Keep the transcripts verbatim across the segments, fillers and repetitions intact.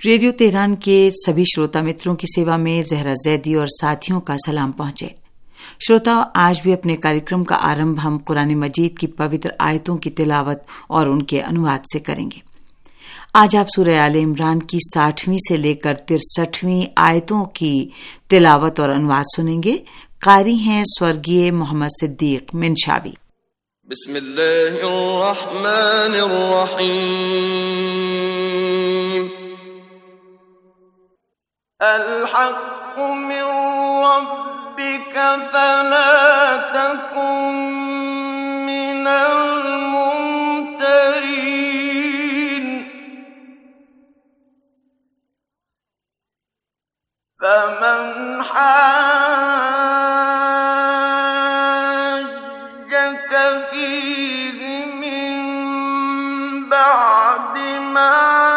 Radio Tehran के सभी श्रोता मित्रों की सेवा में जहरा जैदी और साथियों का सलाम पहुंचे। श्रोता, आज भी अपने कार्यक्रम का आरंभ हम कुरान मजीद की पवित्र आयतों की तिलावत और उनके अनुवाद से करेंगे। आज आप सूरह आले इमरान की साठवीं से लेकर तिरसठवीं आयतों की तिलावत और अनुवाद सुनेंगे। कारी हैं स्वर्गीय मोहम्मद सिद्दीक मिनशावी। बिस्मिल्लाहिर्रहमानिर्रहीम। अल-हक़्क़ु मिन रब्बिका फला तकुन मिनल मुमतरीन। फमन हाज्जक फीहि मिन बअदि मा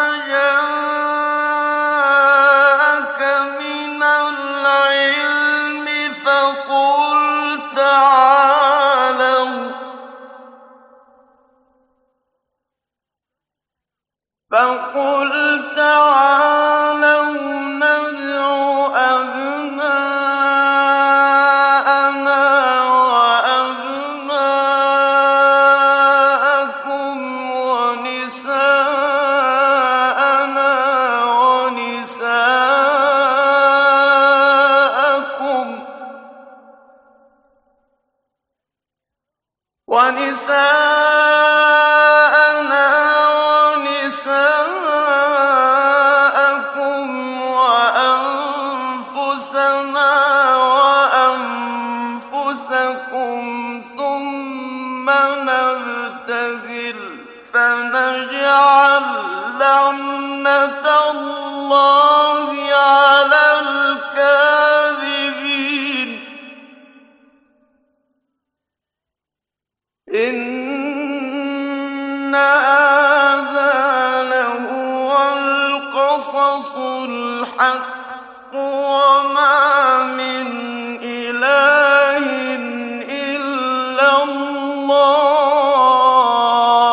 فقل تعالوا ندع أبناءنا وأبناءكم ونساءنا ونساءكم ونساءنا ونساءكم وأنفسنا وأنفسكم ثم نبتهل فنجعل لعنة الله على الكاذبين إن هذا لهو القصص الحق وما من إله إلا الله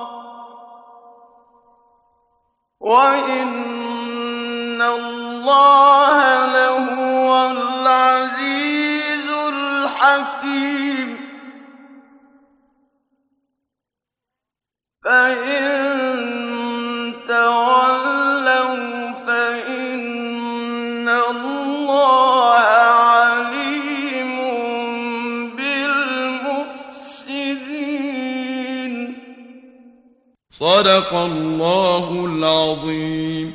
وإن الله لهو العزيز الحكيم فإن تولوا فإن الله عليم بالمفسدين صدق الله العظيم।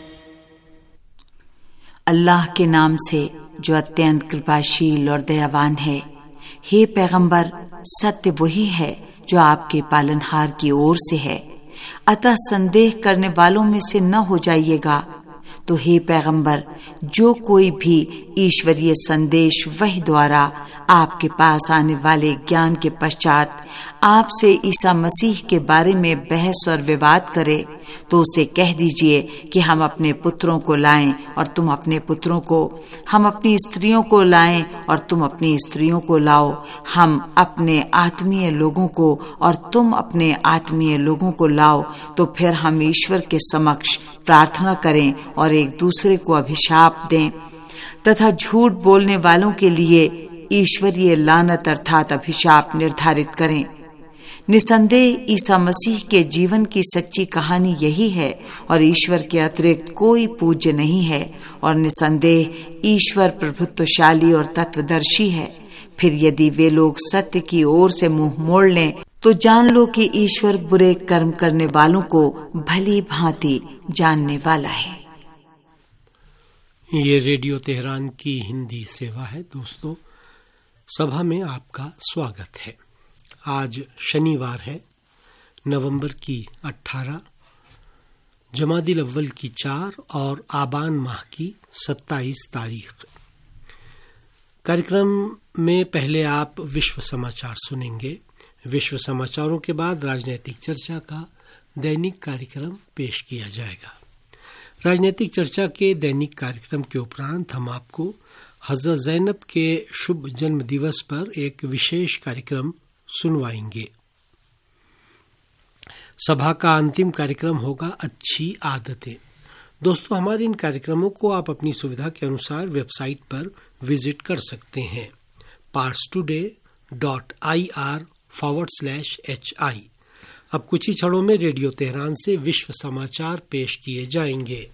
अल्लाह के नाम से जो अत्यंत कृपाशील और दयावान है। हे पैगंबर, सत्य वही है जो आपके पालनहार की ओर से है, अतः संदेह करने वालों में से न हो जाइएगा। तो हे पैगंबर, जो कोई भी ईश्वरीय संदेश वही द्वारा आपके पास आने वाले ज्ञान के पश्चात आपसे ईसा मसीह के बारे में बहस और विवाद करे, तो उसे कह दीजिए कि हम अपने पुत्रों को लाएं और तुम अपने पुत्रों को, हम अपनी स्त्रियों को लाएं और तुम अपनी स्त्रियों को लाओ, हम अपने आत्मीय लोगों को और तुम अपने आत्मीय लोगों को लाओ। तो फिर हम ईश्वर के समक्ष प्रार्थना करें और एक दूसरे को अभिशाप दें तथा झूठ बोलने वालों के लिए ईश्वरीय लानत अर्थात अभिशाप निर्धारित करें। निसंदेह ईसा मसीह के जीवन की सच्ची कहानी यही है और ईश्वर के अतिरिक्त कोई पूज्य नहीं है, और निसंदेह ईश्वर प्रभुत्वशाली और तत्वदर्शी है। फिर यदि वे लोग सत्य की ओर से मुंह मोड़ लें तो जान लो कि ईश्वर बुरे कर्म करने वालों को भली भांति जानने वाला है। ये रेडियो तेहरान की हिंदी सेवा है। दोस्तों, सभा में आपका स्वागत है। आज शनिवार है, नवंबर की अठारह, जमादिल अव्वल की चार और आबान माह की सत्ताईस तारीख। कार्यक्रम में पहले आप विश्व समाचार सुनेंगे। विश्व समाचारों के बाद राजनीतिक चर्चा का दैनिक कार्यक्रम पेश किया जाएगा। राजनीतिक चर्चा के दैनिक कार्यक्रम के उपरांत हम आपको हज़रत ज़ैनब के शुभ जन्म दिवस पर एक विशेष कार्यक्रम सुनवाएंगे। सभा का अंतिम कार्यक्रम होगा अच्छी आदतें। दोस्तों, हमारे इन कार्यक्रमों को आप अपनी सुविधा के अनुसार वेबसाइट पर विजिट कर सकते हैं Pars today dot I R forward slash H I. अब कुछ ही क्षणों में रेडियो तेहरान से विश्व समाचार पेश किए जाएंगे।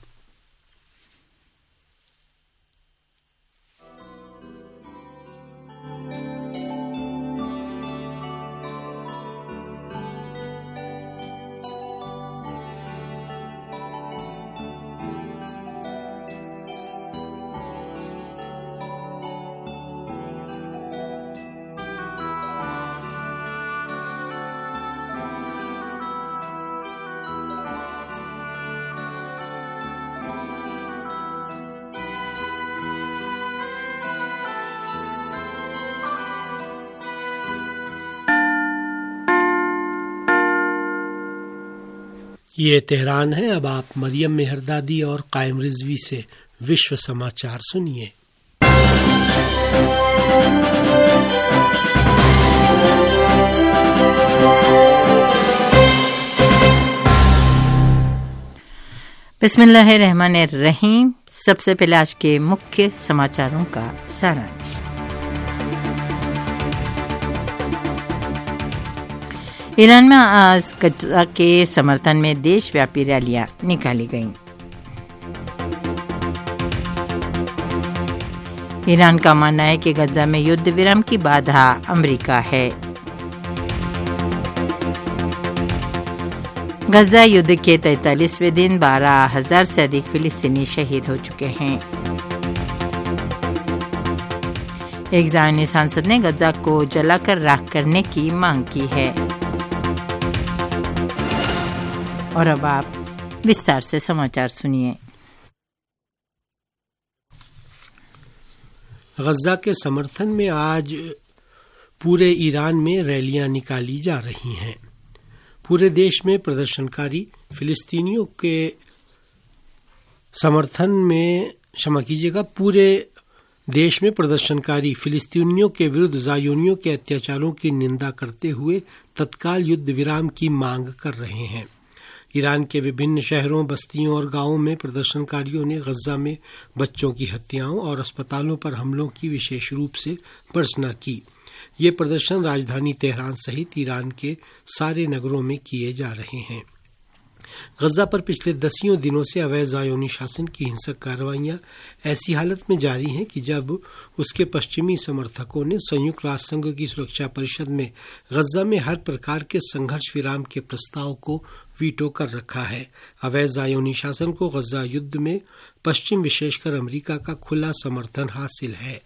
ये तेहरान है। अब आप मरियम मेहरदादी और कायम रिजवी से विश्व समाचार सुनिए। बिस्मिल्लाहिर्रहमानिर्रहीम। सबसे पहले आज के मुख्य समाचारों का सारांश। ईरान में आज गजा के समर्थन में देशव्यापी रैलियां निकाली गईं। ईरान का मानना है कि गजा में युद्ध विराम की बाधा अमेरिका है। गजा युद्ध के तैंतालीसवें दिन बारह हजार से अधिक फिलिस्तीनी शहीद हो चुके हैं। एक ज़ायनी सांसद ने गजा को जलाकर राख करने की मांग की है। और अब आप विस्तार से समाचार सुनिए। गजा के समर्थन में आज पूरे ईरान में रैलियां निकाली जा रही हैं। पूरे देश में प्रदर्शनकारी फिलिस्तीनियों के समर्थन में क्षमा कीजिएगा पूरे देश में प्रदर्शनकारी फिलिस्तीनियों के विरुद्ध ज़ायोनियों के अत्याचारों की निंदा करते हुए तत्काल युद्ध विराम की मांग कर रहे हैं। ईरान के विभिन्न शहरों, बस्तियों और गांवों में प्रदर्शनकारियों ने गजा में बच्चों की हत्याओं और अस्पतालों पर हमलों की विशेष रूप से भर्त्सना की। ये प्रदर्शन राजधानी तेहरान सहित ईरान के सारे नगरों में किए जा रहे हैं। गजा पर पिछले दसियों दिनों से अवैध ज़ायोनी शासन की हिंसक कार्रवाइयां ऐसी हालत में जारी हैं कि जब उसके पश्चिमी समर्थकों ने संयुक्त राष्ट्र संघ की सुरक्षा परिषद में गजा में हर प्रकार के संघर्ष विराम के प्रस्ताव को वीटो कर रखा है। अवैध ज़ायोनी शासन को गजा युद्ध में पश्चिम, विशेषकर अमेरिका का खुला समर्थन हासिल है।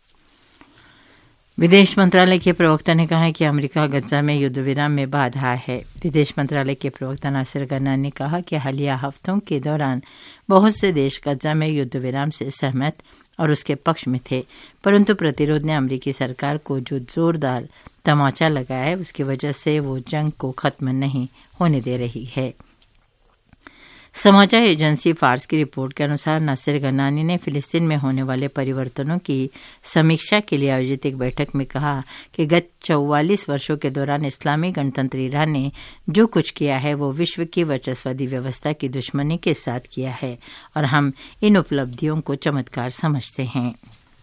विदेश मंत्रालय के प्रवक्ता ने कहा कि अमेरिका गजा में युद्ध विराम में बाधा है। विदेश मंत्रालय के प्रवक्ता नासिर गन्नानी ने कहा कि हालिया हफ्तों के दौरान बहुत से देश गजा में युद्ध विराम से सहमत और उसके पक्ष में थे, परंतु प्रतिरोध ने अमेरिकी सरकार को जो जोरदार तमाचा लगाया है उसकी वजह से वो जंग को खत्म नहीं होने दे रही है। समाचार एजेंसी फार्स की रिपोर्ट के अनुसार नासिर गन्नानी ने फिलिस्तीन में होने वाले परिवर्तनों की समीक्षा के लिए आयोजित एक बैठक में कहा कि गत चौवालीस वर्षों के दौरान इस्लामी गणतंत्र ईरान ने जो कुछ किया है वो विश्व की वर्चस्ववादी व्यवस्था की दुश्मनी के साथ किया है और हम इन उपलब्धियों को चमत्कार समझते हैं।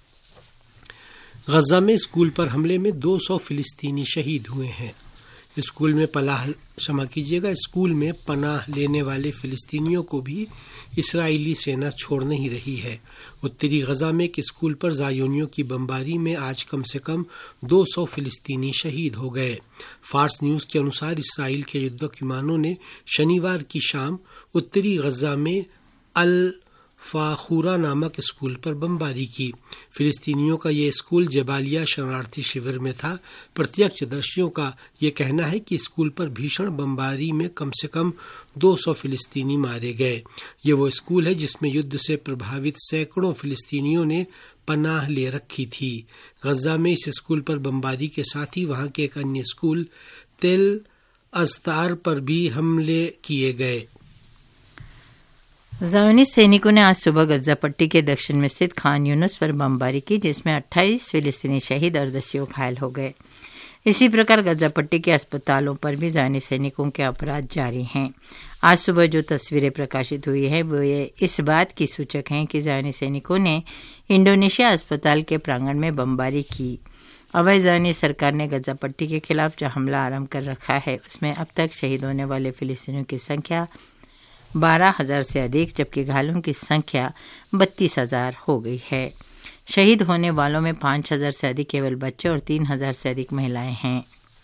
गजा में स्कूल पर हमले में दो सौ फिलिस्तीनी शहीद हुए हैं। स्कूल में पनाह क्षमा कीजिएगा स्कूल में पनाह लेने वाले फिलिस्तीनियों को भी इस्राएली सेना छोड़ नहीं रही है। उत्तरी गजा में एक स्कूल पर ज़ायोनियों की बमबारी में आज कम से कम दो सौ फिलिस्तीनी शहीद हो गए। फार्स न्यूज़ के अनुसार इस्राएल के युद्धक विमानों ने शनिवार की शाम उत्तरी गजा में अल फाखूरा नामक स्कूल पर बमबारी की। फिलिस्तीनियों का ये स्कूल जबालिया शरणार्थी शिविर में था। प्रत्यक्षदर्शियों का ये कहना है कि स्कूल पर भीषण बमबारी में कम से कम दो सौ फिलिस्तीनी मारे गए। ये वो स्कूल है जिसमें युद्ध से प्रभावित सैकड़ों फिलिस्तीनियों ने पनाह ले रखी थी। गजा में इस स्कूल पर बमबारी के साथ ही वहां के एक अन्य स्कूल तेल अस्तार पर भी हमले किए गए। ज़ायोनी सैनिकों ने आज सुबह गजा पट्टी के दक्षिण में स्थित खान यूनुस पर बमबारी की, जिसमें अट्ठाईस फिलिस्तीनी शहीद और दसियों घायल हो गए। इसी प्रकार गजा पट्टी के अस्पतालों पर भी ज़ायोनी सैनिकों के अपराध जारी हैं। आज सुबह जो तस्वीरें प्रकाशित हुई है वो ये इस बात की सूचक हैं कि ज़ायोनी सैनिकों ने इंडोनेशिया अस्पताल के प्रांगण में बमबारी की। अवैध ज़ायोनी सरकार ने गजा पट्टी के खिलाफ जो हमला आरंभ कर रखा है उसमें अब तक शहीद होने वाले फिलिस्तीनियों की संख्या बारह हजार से अधिक, जबकि घायलों की संख्या बत्तीस हजार हो गई है। शहीद होने वालों में पांच हजार से अधिक केवल बच्चे और तीन हजार से अधिक महिलाएं हैं।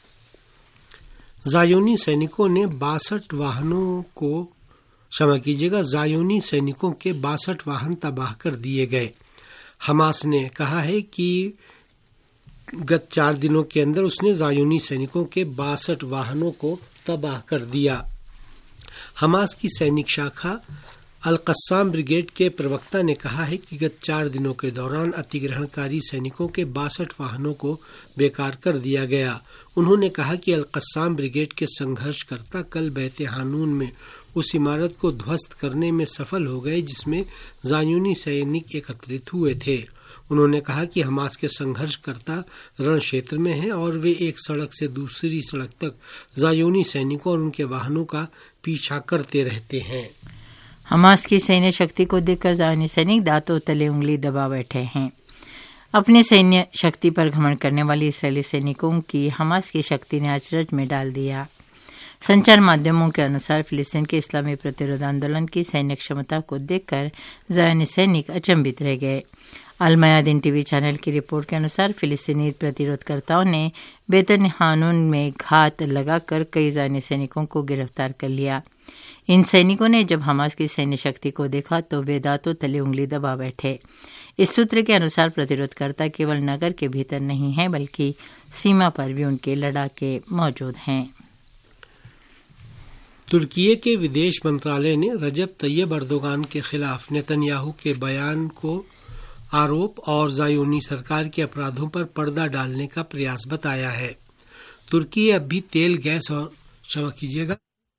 ज़ायोनी सैनिकों ने बासठ वाहनों को क्षमा कीजिएगा ज़ायोनी सैनिकों के बासठ वाहन तबाह कर दिए गए। हमास ने कहा है कि गत चार दिनों के अंदर उसने ज़ायोनी सैनिकों के बासठ वाहनों को तबाह कर दिया। हमास की सैनिक शाखा अल कस्साम ब्रिगेड के प्रवक्ता ने कहा है कि गत चार दिनों के दौरान अतिग्रहणकारी सैनिकों के बासठ वाहनों को बेकार कर दिया गया। उन्होंने कहा कि अल कस्साम ब्रिगेड के संघर्षकर्ता कल बैते हानून में उस इमारत को ध्वस्त करने में सफल हो गए जिसमें ज़ायोनी सैनिक एकत्रित हुए थे। उन्होंने कहा कि हमास के संघर्षकर्ता रण क्षेत्र में हैं और वे एक सड़क से दूसरी सड़क तक ज़ायोनी सैनिकों और उनके वाहनों का पीछा करते रहते हैं। हमास की सैन्य शक्ति को देखकर ज़ायोनी सैनिक दांतों तले उंगली दबा बैठे हैं। अपने सैन्य शक्ति पर घमंड करने वाली इस्राएली सैनिकों की हमास की शक्ति ने अचरज में डाल दिया। संचार माध्यमों के अनुसार फिलिस्तीन के इस्लामी प्रतिरोध आंदोलन की सैन्य क्षमता को देखकर ज़ायोनी सैनिक अचंभित रह गए। अल मयादीन टीवी चैनल की रिपोर्ट के अनुसार फिलिस्तीनी प्रतिरोधकर्ताओं ने बेतन हानून में घात लगाकर कई ज़ायोनी सैनिकों को गिरफ्तार कर लिया। इन सैनिकों ने जब हमास की सैन्य शक्ति को देखा तो वे दांतों तले उंगली दबा बैठे। इस सूत्र के अनुसार प्रतिरोधकर्ता केवल नगर के भीतर नहीं हैं बल्कि सीमा पर भी उनके लड़ाके मौजूद हैं। तुर्की के विदेश मंत्रालय ने रजब तैयब अर्दोगान के खिलाफ नेतन्याहू के बयान को आरोप और ज़ायोनी सरकार के अपराधों पर पर्दा डालने का प्रयास बताया है। तुर्की अब भी तेल गैस और क्षमा कीजिएगा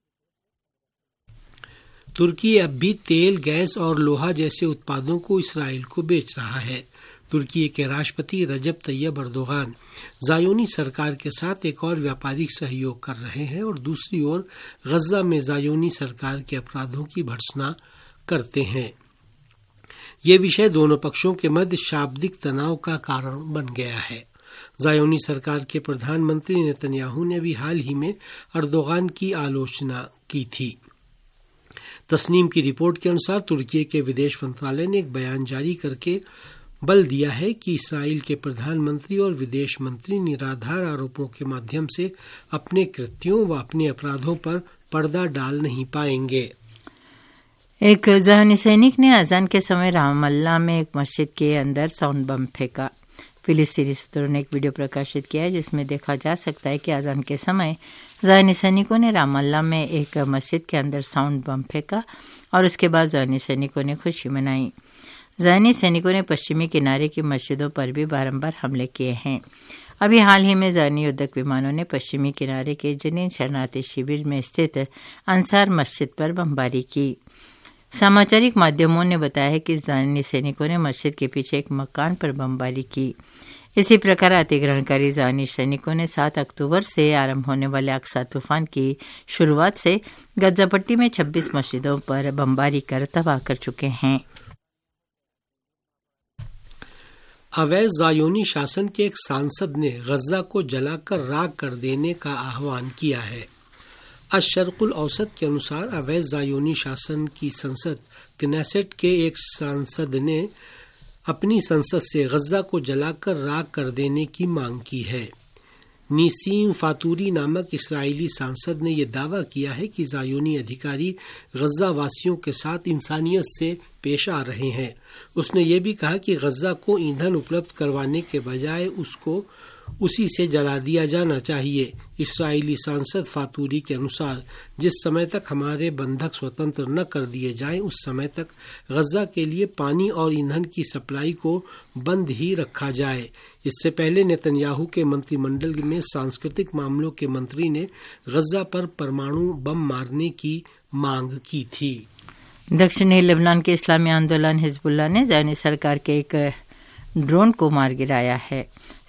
तुर्की अब भी तेल गैस और लोहा जैसे उत्पादों को इसराइल को बेच रहा है। तुर्की के राष्ट्रपति रजब तैयब अर्दोगान ज़ायोनी सरकार के साथ एक और व्यापारिक सहयोग कर रहे हैं और दूसरी ओर गजा में ज़ायोनी सरकार के अपराधों की भर्त्सना करते हैं। ये विषय दोनों पक्षों के मध्य शाब्दिक तनाव का कारण बन गया है। ज़ायोनी सरकार के प्रधानमंत्री नेतन्याहू ने भी हाल ही में अर्दोगान की आलोचना की थी। तस्नीम की रिपोर्ट के अनुसार तुर्की के विदेश मंत्रालय ने एक बयान जारी करके बल दिया है कि इसराइल के प्रधानमंत्री और विदेश मंत्री निराधार आरोपों के माध्यम से अपने कृत्यों व अपने अपराधों पर पर्दा डाल नहीं पाएंगे। एक ज़ायोनी सैनिक ने अजान के समय रामल्ला में एक मस्जिद के अंदर साउंड बम फेंका। फिलिस्तीनी सूत्रों ने एक वीडियो प्रकाशित किया है जिसमें देखा जा सकता है कि अजान के समय ज़ायोनी सैनिकों ने रामल्ला में एक मस्जिद के अंदर साउंड बम फेंका और उसके बाद ज़ायोनी सैनिकों ने खुशी मनाई। ज़ायोनी सैनिकों ने पश्चिमी किनारे की मस्जिदों पर भी बारंबार हमले किए हैं। अभी हाल ही में ज़ायोनी युद्धक विमानों ने पश्चिमी किनारे के जनीन शरणार्थी शिविर में स्थित अंसार मस्जिद पर बमबारी की। सामाचारिक माध्यमों ने बताया है कि ज़ायोनी सैनिकों ने मस्जिद के पीछे एक मकान पर बमबारी की। इसी प्रकार अतिग्रहणकारी ज़ायोनी सैनिकों ने सात अक्टूबर से आरंभ होने वाले अक्सा तूफान की शुरुआत से गजा पट्टी में छब्बीस मस्जिदों पर बमबारी कर तबाह कर चुके हैं। अवैध ज़ायोनी शासन के एक सांसद ने गजा को जलाकर राख कर देने का आह्वान किया है। अशर्कुल औसत के अनुसार अवैध ज़ायोनी शासन की संसद कनेसेट के एक सांसद ने अपनी संसद से गजा को जलाकर राख कर देने की मांग की है। नीसीम फातूरी नामक इस्राएली सांसद ने यह दावा किया है कि ज़ायोनी अधिकारी गजा वासियों के साथ इंसानियत से पेश आ रहे हैं। उसने ये भी कहा कि गजा को ईंधन उपलब्ध करवाने के बजाय उसको उसी से जला दिया जाना चाहिए। इस्राएली सांसद फातूरी के अनुसार जिस समय तक हमारे बंधक स्वतंत्र न कर दिए जाएं उस समय तक गजा के लिए पानी और ईंधन की सप्लाई को बंद ही रखा जाए। इससे पहले नेतन्याहू के मंत्रिमंडल में सांस्कृतिक मामलों के मंत्री ने गजा पर परमाणु बम मारने की मांग की थी। दक्षिणी लेबनान के इस्लामी आंदोलन हिजबुल्लाह ने ज़ायोनी सरकार के एक ड्रोन को मार गिराया है।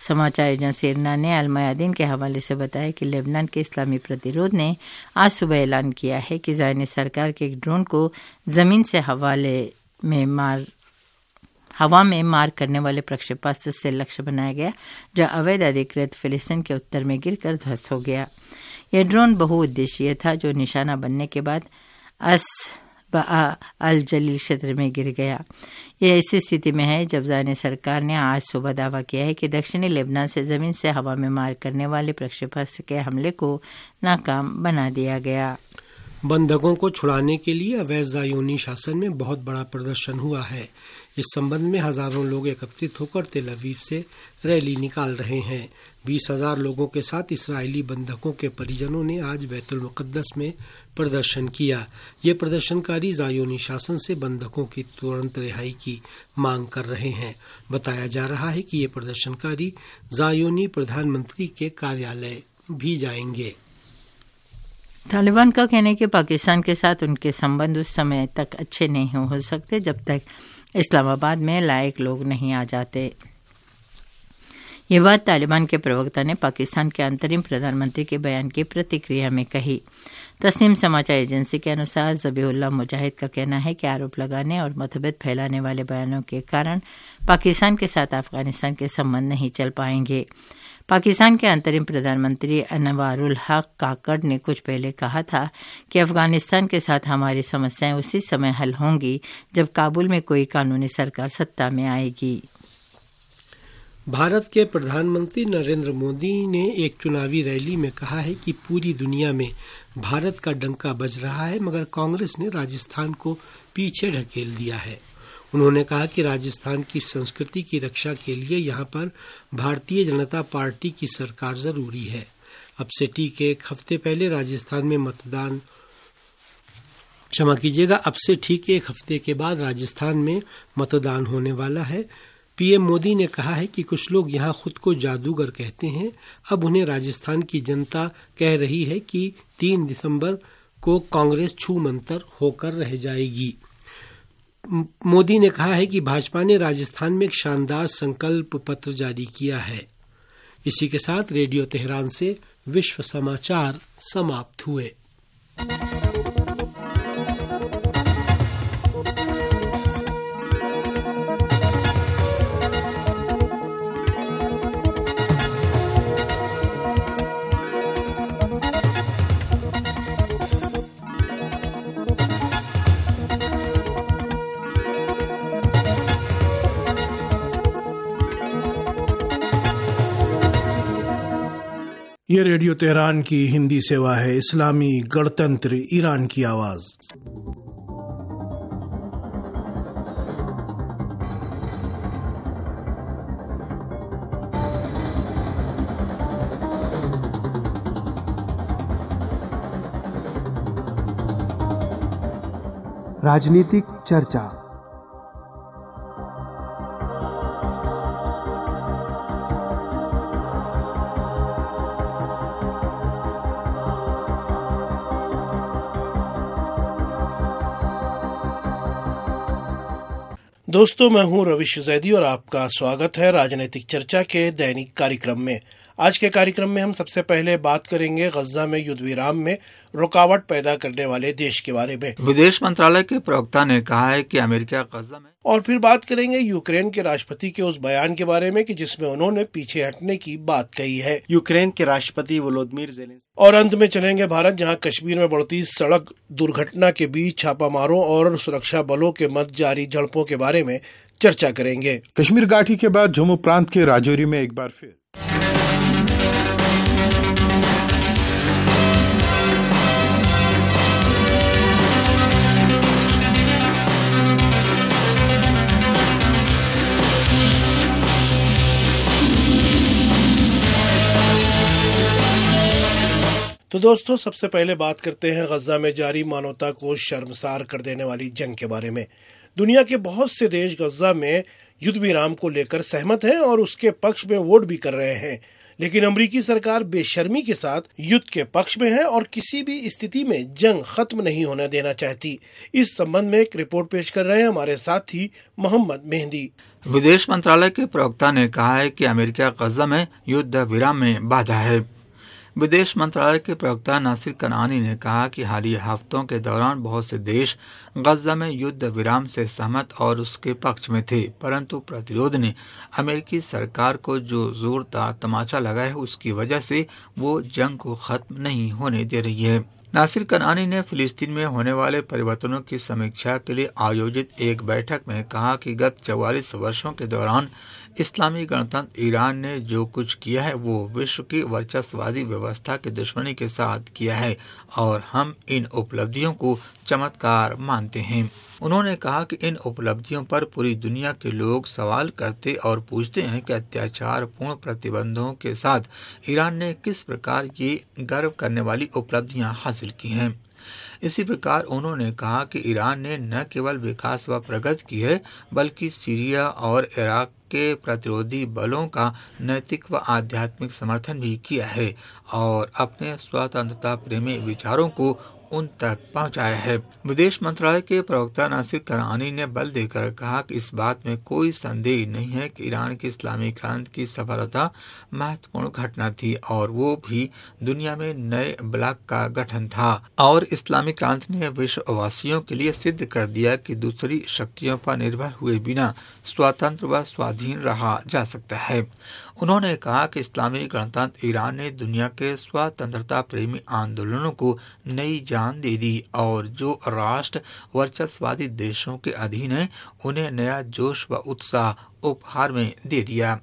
समाचार एजेंसी इरना ने अल मयादीन के हवाले से बताया कि लेबनान के इस्लामी प्रतिरोध ने आज सुबह ऐलान किया है कि ज़ायनी सरकार के एक ड्रोन को जमीन से हवाले में मार हवा में मार करने वाले प्रक्षेपास्त्र से लक्ष्य बनाया गया, जो अवैध अधिकृत फिलिस्तीन के उत्तर में गिरकर ध्वस्त हो गया। यह ड्रोन बहुउद्देशीय था, जो निशाना बनने के बाद असबा अल जलील क्षेत्र में गिर गया। यह ऐसी स्थिति में है जब ज़ायनी सरकार ने आज सुबह दावा किया है कि दक्षिणी लेबनान से जमीन से हवा में मार करने वाले प्रक्षेपास्त्र के हमले को नाकाम बना दिया गया। बंधकों को छुड़ाने के लिए अवैध ज़ायोनी शासन में बहुत बड़ा प्रदर्शन हुआ है। इस संबंध में हजारों लोग एकत्रित होकर तेल अवीव से रैली निकाल रहे हैं। बीस हजार लोगों के साथ इस्राएली बंधकों के परिजनों ने आज बैतुल मुक़द्दस में प्रदर्शन किया। ये प्रदर्शनकारी ज़ायोनी शासन से बंधकों की तुरंत रिहाई की मांग कर रहे हैं। बताया जा रहा है कि ये प्रदर्शनकारी ज़ायोनी प्रधानमंत्री के कार्यालय भी जाएंगे। तालिबान का कहना है कि पाकिस्तान के साथ उनके संबंध उस समय तक अच्छे नहीं हो सकते जब तक इस्लामाबाद में लायक लोग नहीं आ जाते। ये बात तालिबान के प्रवक्ता ने पाकिस्तान के अंतरिम प्रधानमंत्री के बयान की प्रतिक्रिया में कही। तस्नीम समाचार एजेंसी के अनुसार ज़बीहुल्लाह मुजाहिद का कहना है कि आरोप लगाने और मतभेद फैलाने वाले बयानों के कारण पाकिस्तान के साथ अफगानिस्तान के संबंध नहीं चल पाएंगे। पाकिस्तान के अंतरिम प्रधानमंत्री अनवारुल हक काकड़ ने कुछ पहले कहा था कि अफगानिस्तान के साथ हमारी समस्याएं उसी समय हल होंगी जब काबुल में कोई कानूनी सरकार सत्ता में आएगी। भारत के प्रधानमंत्री नरेंद्र मोदी ने एक चुनावी रैली में कहा है कि पूरी दुनिया में भारत का डंका बज रहा है, मगर कांग्रेस ने राजस्थान को पीछे ढकेल दिया है। उन्होंने कहा कि राजस्थान की संस्कृति की रक्षा के लिए यहाँ पर भारतीय जनता पार्टी की सरकार जरूरी है। अब से ठीक एक हफ्ते पहले राजस्थान में मतदान क्षमा कीजिएगा अब से ठीक एक हफ्ते के बाद राजस्थान में मतदान होने वाला है। पीएम मोदी ने कहा है कि कुछ लोग यहाँ खुद को जादूगर कहते हैं। अब उन्हें राजस्थान की जनता कह रही है कि तीन दिसंबर को कांग्रेस छूमंतर होकर रह जाएगी। मोदी ने कहा है कि भाजपा ने राजस्थान में एक शानदार संकल्प पत्र जारी किया है। इसी के साथ रेडियो तेहरान से विश्व समाचार समाप्त हुए। ये रेडियो तेहरान की हिंदी सेवा है। इस्लामी गणतंत्र ईरान की आवाज। राजनीतिक चर्चा। दोस्तों, मैं हूं रविश जैदी और आपका स्वागत है राजनीतिक चर्चा के दैनिक कार्यक्रम में। आज के कार्यक्रम में हम सबसे पहले बात करेंगे गजा में युद्ध विराम में रुकावट पैदा करने वाले देश के बारे में। विदेश मंत्रालय के प्रवक्ता ने कहा है कि अमेरिका गजा में, और फिर बात करेंगे यूक्रेन के राष्ट्रपति के उस बयान के बारे में कि जिसमें उन्होंने पीछे हटने की बात कही है। यूक्रेन के राष्ट्रपति वोलोदिमीर ज़ेलेंस्की। और अंत में चलेंगे भारत, जहां कश्मीर में बढ़ती सड़क दुर्घटना के बीच छापामारों और सुरक्षा बलों के मध्य जारी झड़पों के बारे में चर्चा करेंगे। कश्मीर घाटी के बाद जम्मू प्रांत के राजौरी में एक बार फिर तो दोस्तों, सबसे पहले बात करते हैं गजा में जारी मानवता को शर्मसार कर देने वाली जंग के बारे में। दुनिया के बहुत से देश गजा में युद्ध विराम को लेकर सहमत हैं और उसके पक्ष में वोट भी कर रहे हैं, लेकिन अमेरिकी सरकार बेशर्मी के साथ युद्ध के पक्ष में है और किसी भी स्थिति में जंग खत्म नहीं होने देना चाहती। इस संबंध में एक रिपोर्ट पेश कर रहे हैं हमारे साथी मोहम्मद मेहंदी। विदेश मंत्रालय के प्रवक्ता ने कहा है कि अमेरिका गजा में युद्ध विराम में बाधा है। विदेश मंत्रालय के प्रवक्ता नासिर कनानी ने कहा कि हालिया हफ्तों के दौरान बहुत से देश गजा में युद्ध विराम से सहमत और उसके पक्ष में थे, परंतु प्रतिरोध ने अमेरिकी सरकार को जो जोरदार तमाचा लगा है उसकी वजह से वो जंग को खत्म नहीं होने दे रही है। नासिर कनानी ने फिलिस्तीन में होने वाले परिवर्तनों की समीक्षा के लिए आयोजित एक बैठक में कहा कि गत चौवालीस वर्षों के दौरान इस्लामी गणतंत्र ईरान ने जो कुछ किया है वो विश्व की वर्चस्ववादी व्यवस्था की दुश्मनी के साथ किया है और हम इन उपलब्धियों को चमत्कार मानते हैं। उन्होंने कहा कि इन उपलब्धियों पर पूरी दुनिया के लोग सवाल करते और पूछते हैं कि अत्याचार पूर्ण प्रतिबंधों के साथ ईरान ने किस प्रकार ये गर्व करने वाली उपलब्धियां हासिल की हैं। इसी प्रकार उन्होंने कहा कि ईरान ने न केवल विकास व प्रगति की है बल्कि सीरिया और इराक के प्रतिरोधी बलों का नैतिक व आध्यात्मिक समर्थन भी किया है और अपने स्वतंत्रता प्रेमी विचारों को उन तक पहुंचाया है। विदेश मंत्रालय के प्रवक्ता नासिर कनानी ने बल देकर कहा कि इस बात में कोई संदेह नहीं है कि ईरान की इस्लामी क्रांति की सफलता महत्वपूर्ण घटना थी और वो भी दुनिया में नए ब्लॉक का गठन था और इस्लामी क्रांति ने विश्ववासियों के लिए सिद्ध कर दिया कि दूसरी शक्तियों पर निर्भर हुए बिना स्वतंत्र व स्वाधीन रहा जा सकता है। उन्होंने कहा कि इस्लामी गणतंत्र ईरान ने दुनिया के स्वतंत्रता प्रेमी आंदोलनों को नई जान दे दी और जो राष्ट्र वर्चस्ववादी देशों के अधीन है उन्हें नया जोश व उत्साह उपहार में दे दिया।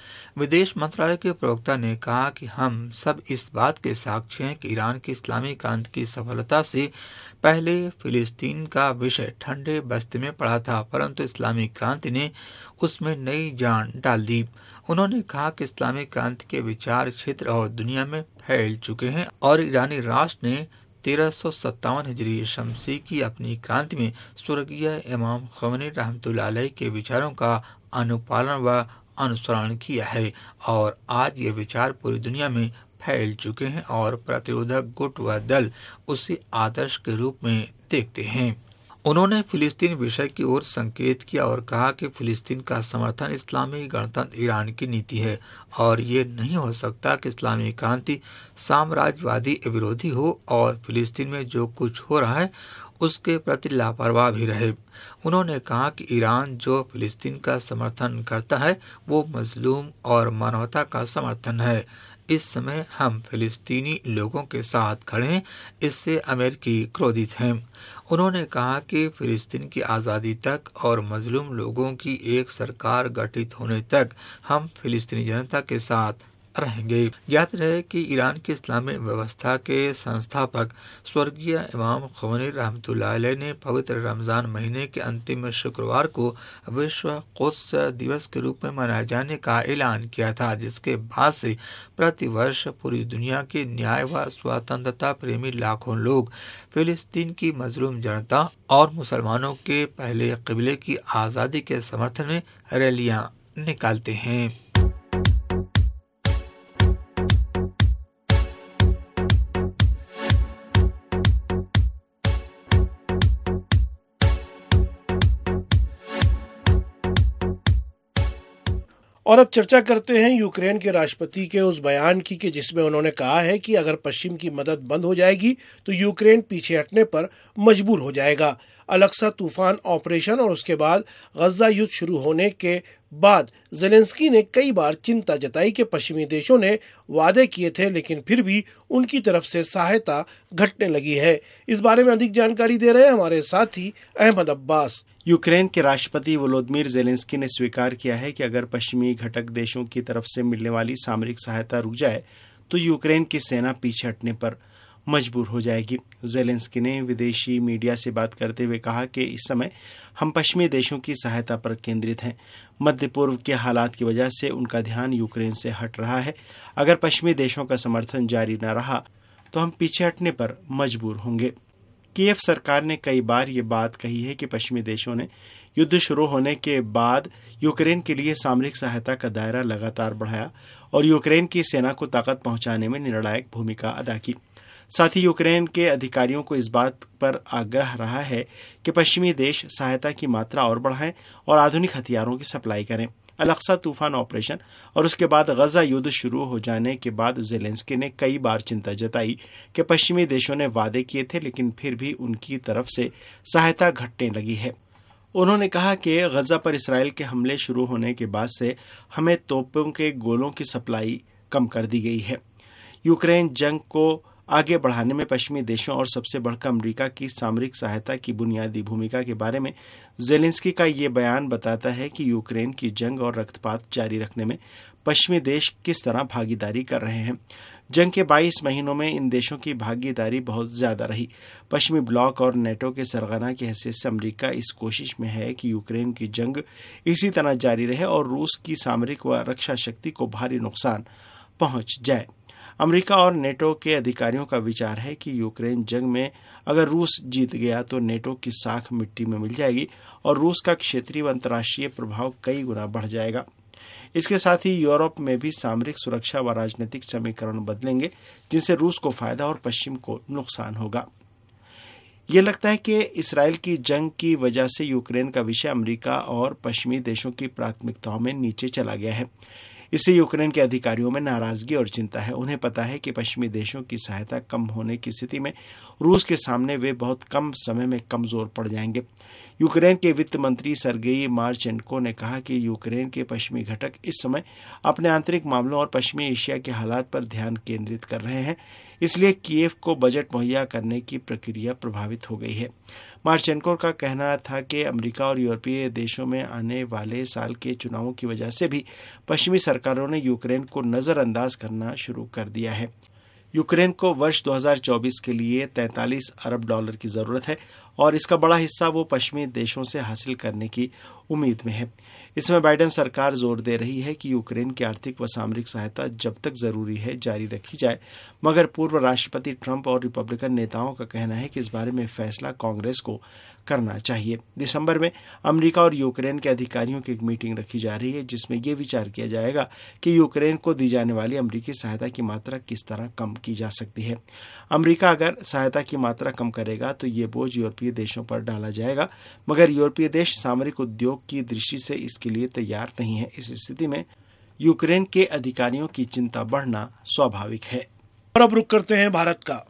विदेश मंत्रालय के प्रवक्ता ने कहा कि हम सब इस बात के साक्षी हैं कि ईरान की इस्लामी क्रांति की सफलता से पहले फिलिस्तीन का विषय ठंडे बस्ते में पड़ा था, परंतु इस्लामी क्रांति ने उसमें नई जान डाल दी। उन्होंने कहा कि इस्लामी क्रांति के विचार क्षेत्र और दुनिया में फैल चुके हैं और ईरानी राष्ट्र ने तेरह सौ सत्तावन हिजरी शमसी की अपनी क्रांति में स्वर्गीय इमाम ख़मैनी रहमतुल्लाह अलैह के विचारों का अनुपालन व अनुसरण किया है और आज ये विचार पूरी दुनिया में फैल चुके हैं और प्रतिरोधक गुट व दल उसे आदर्श के रूप में देखते हैं। उन्होंने फिलिस्तीन विषय की ओर संकेत किया और कहा कि फिलिस्तीन का समर्थन इस्लामी गणतंत्र ईरान की नीति है और ये नहीं हो सकता कि इस्लामी क्रांति साम्राज्यवादी विरोधी हो और फिलिस्तीन में जो कुछ हो रहा है उसके प्रति लापरवाह भी रहे। उन्होंने कहा कि ईरान जो फिलिस्तीन का समर्थन करता है वो मजलूम और मानवता का समर्थन है। इस समय हम फिलिस्तीनी लोगों के साथ खड़े हैं, इससे अमेरिकी क्रोधित हैं। उन्होंने कहा कि फिलिस्तीन की आज़ादी तक और मजलूम लोगों की एक सरकार गठित होने तक हम फिलिस्तीनी जनता के साथ रहेंगे। याद रहे कि ईरान की इस्लामी व्यवस्था के संस्थापक स्वर्गीय इमाम ख़मैनी रहमतुल्लाह अलैह ने पवित्र रमजान महीने के अंतिम शुक्रवार को विश्व कुद्स दिवस के रूप में मनाए जाने का ऐलान किया था, जिसके बाद से प्रतिवर्ष पूरी दुनिया के न्याय व स्वतंत्रता प्रेमी लाखों लोग फिलिस्तीन की मजलूम जनता और मुसलमानों के पहले क़िबले की आज़ादी के समर्थन में रैलियां निकालते हैं। और अब चर्चा करते हैं यूक्रेन के राष्ट्रपति के उस बयान की कि जिसमें उन्होंने कहा है कि अगर पश्चिम की मदद बंद हो जाएगी तो यूक्रेन पीछे हटने पर मजबूर हो जाएगा। अलक्सा तूफान ऑपरेशन और उसके बाद गजा युद्ध शुरू होने के बाद ज़ेलेंस्की ने कई बार चिंता जताई कि पश्चिमी देशों ने वादे किए थे लेकिन फिर भी उनकी तरफ से सहायता घटने लगी है। इस बारे में अधिक जानकारी दे रहे हैं हमारे साथी अहमद अब्बास। यूक्रेन के राष्ट्रपति वोलोदिमीर ज़ेलेंस्की ने स्वीकार किया है कि अगर पश्चिमी घटक देशों की तरफ से मिलने वाली सामरिक सहायता रुक जाए तो यूक्रेन की सेना पीछे हटने पर मजबूर हो जाएगी। ज़ेलेंस्की ने विदेशी मीडिया से बात करते हुए कहा कि इस समय हम पश्चिमी देशों की सहायता पर केंद्रित हैं। मध्य पूर्व के हालात की वजह से उनका ध्यान यूक्रेन से हट रहा है। अगर पश्चिमी देशों का समर्थन जारी न रहा तो हम पीछे हटने पर मजबूर होंगे। कीव सरकार ने कई बार ये बात कही है कि पश्चिमी देशों ने युद्ध शुरू होने के बाद यूक्रेन के लिए सामरिक सहायता का दायरा लगातार बढ़ाया और यूक्रेन की सेना को ताकत पहुंचाने में निर्णायक भूमिका अदा की। साथ ही यूक्रेन के अधिकारियों को इस बात पर आग्रह रहा है कि पश्चिमी देश सहायता की मात्रा और बढ़ाएं और आधुनिक हथियारों की सप्लाई करें। अल-अक्सा तूफान ऑपरेशन और उसके बाद गजा युद्ध शुरू हो जाने के बाद ज़ेलेंस्की ने कई बार चिंता जताई कि पश्चिमी देशों ने वादे किए थे लेकिन फिर भी उनकी तरफ से सहायता घटने लगी है। उन्होंने कहा कि गजा पर इसराइल के हमले शुरू होने के बाद से हमें तोपों के गोलों की सप्लाई कम कर दी गई है। यूक्रेन जंग को आगे बढ़ाने में पश्चिमी देशों और सबसे बढ़कर अमेरिका की सामरिक सहायता की बुनियादी भूमिका के बारे में ज़ेलेंस्की का ये बयान बताता है कि यूक्रेन की जंग और रक्तपात जारी रखने में पश्चिमी देश किस तरह भागीदारी कर रहे हैं। जंग के बाईस महीनों में इन देशों की भागीदारी बहुत ज्यादा रही। पश्चिमी ब्लॉक और नेटो के सरगना की हैसियत से अमेरिका इस कोशिश में है कि यूक्रेन की जंग इसी तरह जारी रहे और रूस की सामरिक व रक्षा शक्ति को भारी नुकसान पहुंच जाए। अमेरिका और नेटो के अधिकारियों का विचार है कि यूक्रेन जंग में अगर रूस जीत गया तो नेटो की साख मिट्टी में मिल जाएगी और रूस का क्षेत्रीय व अंतर्राष्ट्रीय प्रभाव कई गुना बढ़ जाएगा। इसके साथ ही यूरोप में भी सामरिक सुरक्षा व राजनीतिक समीकरण बदलेंगे जिनसे रूस को फायदा और पश्चिम को नुकसान होगा। ये लगता है कि इसराइल की जंग की वजह से यूक्रेन का विषय अमेरिका और पश्चिमी देशों की प्राथमिकताओं में नीचे चला गया है। इससे यूक्रेन के अधिकारियों में नाराजगी और चिंता है। उन्हें पता है कि पश्चिमी देशों की सहायता कम होने की स्थिति में रूस के सामने वे बहुत कम समय में कमजोर पड़ जाएंगे। यूक्रेन के वित्त मंत्री सर्गेई मार्चेंको ने कहा कि यूक्रेन के पश्चिमी घटक इस समय अपने आंतरिक मामलों और पश्चिमी एशिया के हालात पर ध्यान केंद्रित कर रहे हैं, इसलिए कीव को बजट मुहैया करने की प्रक्रिया प्रभावित हो गई है। मार्चेंको का कहना था कि अमेरिका और यूरोपीय देशों में आने वाले साल के चुनावों की वजह से भी पश्चिमी सरकारों ने यूक्रेन को नजरअंदाज करना शुरू कर दिया है। यूक्रेन को वर्ष दो हज़ार चौबीस के लिए तैंतालीस अरब डॉलर की जरूरत है और इसका बड़ा हिस्सा वो पश्चिमी देशों से हासिल करने की उम्मीद में है। इसमें बाइडेन सरकार जोर दे रही है कि यूक्रेन की आर्थिक व सामरिक सहायता जब तक जरूरी है जारी रखी जाए, मगर पूर्व राष्ट्रपति ट्रंप और रिपब्लिकन नेताओं का कहना है कि इस बारे में फैसला कांग्रेस को करना चाहिए। दिसंबर में अमेरिका और यूक्रेन के अधिकारियों की एक मीटिंग रखी जा रही है जिसमें यह विचार किया जाएगा कि यूक्रेन को दी जाने वाली अमेरिकी सहायता की मात्रा किस तरह कम की जा सकती है। अमेरिका अगर सहायता की मात्रा कम करेगा तो ये बोझ यूरोपीय देशों पर डाला जाएगा, मगर यूरोपीय देश सामरिक उद्योग की दृष्टि से इसके लिए तैयार नहीं है। इस स्थिति में यूक्रेन के अधिकारियों की चिंता बढ़ना स्वाभाविक है। और अब रुक करते हैं भारत का।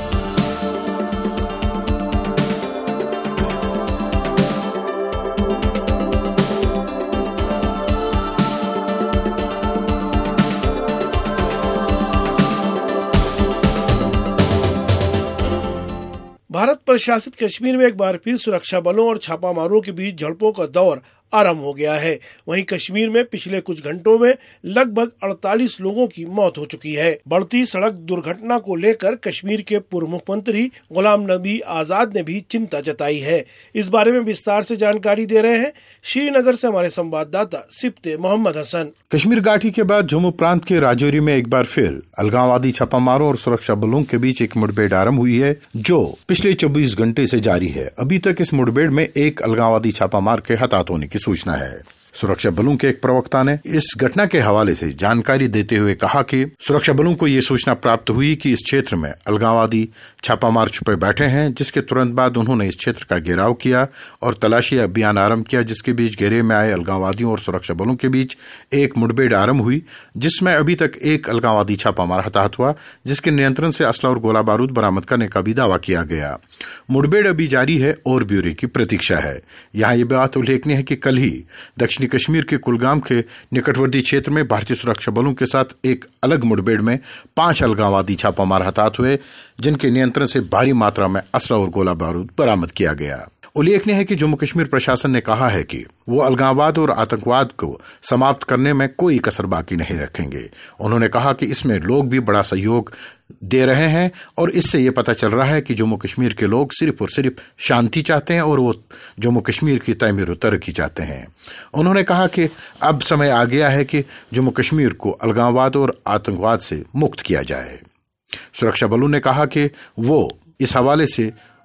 भारत प्रशासित कश्मीर में एक बार फिर सुरक्षा बलों और छापामारों के बीच झड़पों का दौर आरंभ हो गया है। वहीं कश्मीर में पिछले कुछ घंटों में लगभग अड़तालीस लोगों की मौत हो चुकी है। बढ़ती सड़क दुर्घटना को लेकर कश्मीर के पूर्व मुख्यमंत्री गुलाम नबी आजाद ने भी चिंता जताई है। इस बारे में विस्तार से जानकारी दे रहे हैं श्रीनगर से हमारे संवाददाता सिप्ते मोहम्मद हसन। कश्मीर घाटी के बाद जम्मू प्रांत के राजौरी में एक बार फिर अलगाववादी छापामारों और सुरक्षा बलों के बीच एक मुठभेड़ आरंभ हुई है जो पिछले चौबीस घंटे से जारी है। अभी तक इस मुठभेड़ में एक अलगाववादी छापामार के हताहत होने की सूचना है। सुरक्षा बलों के एक प्रवक्ता ने इस घटना के हवाले से जानकारी देते हुए कहा कि सुरक्षा बलों को ये सूचना प्राप्त हुई कि इस क्षेत्र में अलगाववादी छापामार छुपे बैठे हैं, जिसके तुरंत बाद उन्होंने इस क्षेत्र का घेराव किया और तलाशी अभियान आरंभ किया, जिसके बीच घेरे में आए अलगाववादियों और सुरक्षा बलों के बीच एक मुठभेड़ आरंभ हुई, जिसमें अभी तक एक अलगाववादी छापामार हताहत हुआ, जिसके नियंत्रण से असला और गोला बारूद बरामद करने का भी दावा किया गया। मुठभेड़ अभी जारी है और ब्यौरे की प्रतीक्षा है। यहाँ ये बात उल्लेखनीय है कि कल ही दक्षिणी कश्मीर के कुलगाम के निकटवर्ती क्षेत्र में भारतीय सुरक्षा बलों के साथ एक अलग मुठभेड़ में पांच अलगाववादी छापामार हताहत हुए, जिनके नियंत्रण से भारी मात्रा में असला और गोला बारूद बरामद किया गया। उल्लेखनीय है कि जम्मू कश्मीर प्रशासन ने कहा है कि वो अलगाववाद और आतंकवाद को समाप्त करने में कोई कसर बाकी नहीं रखेंगे। उन्होंने कहा कि इसमें लोग भी बड़ा सहयोग दे रहे हैं और इससे ये पता चल रहा है कि जम्मू कश्मीर के लोग सिर्फ और सिर्फ शांति चाहते हैं और वो जम्मू कश्मीर की तमीर और तरक्की चाहते हैं। उन्होंने कहा कि अब समय आ गया है कि जम्मू कश्मीर को अलगाववाद और आतंकवाद से मुक्त किया जाए। सुरक्षा बलों ने कहा कि वो इस हवाले से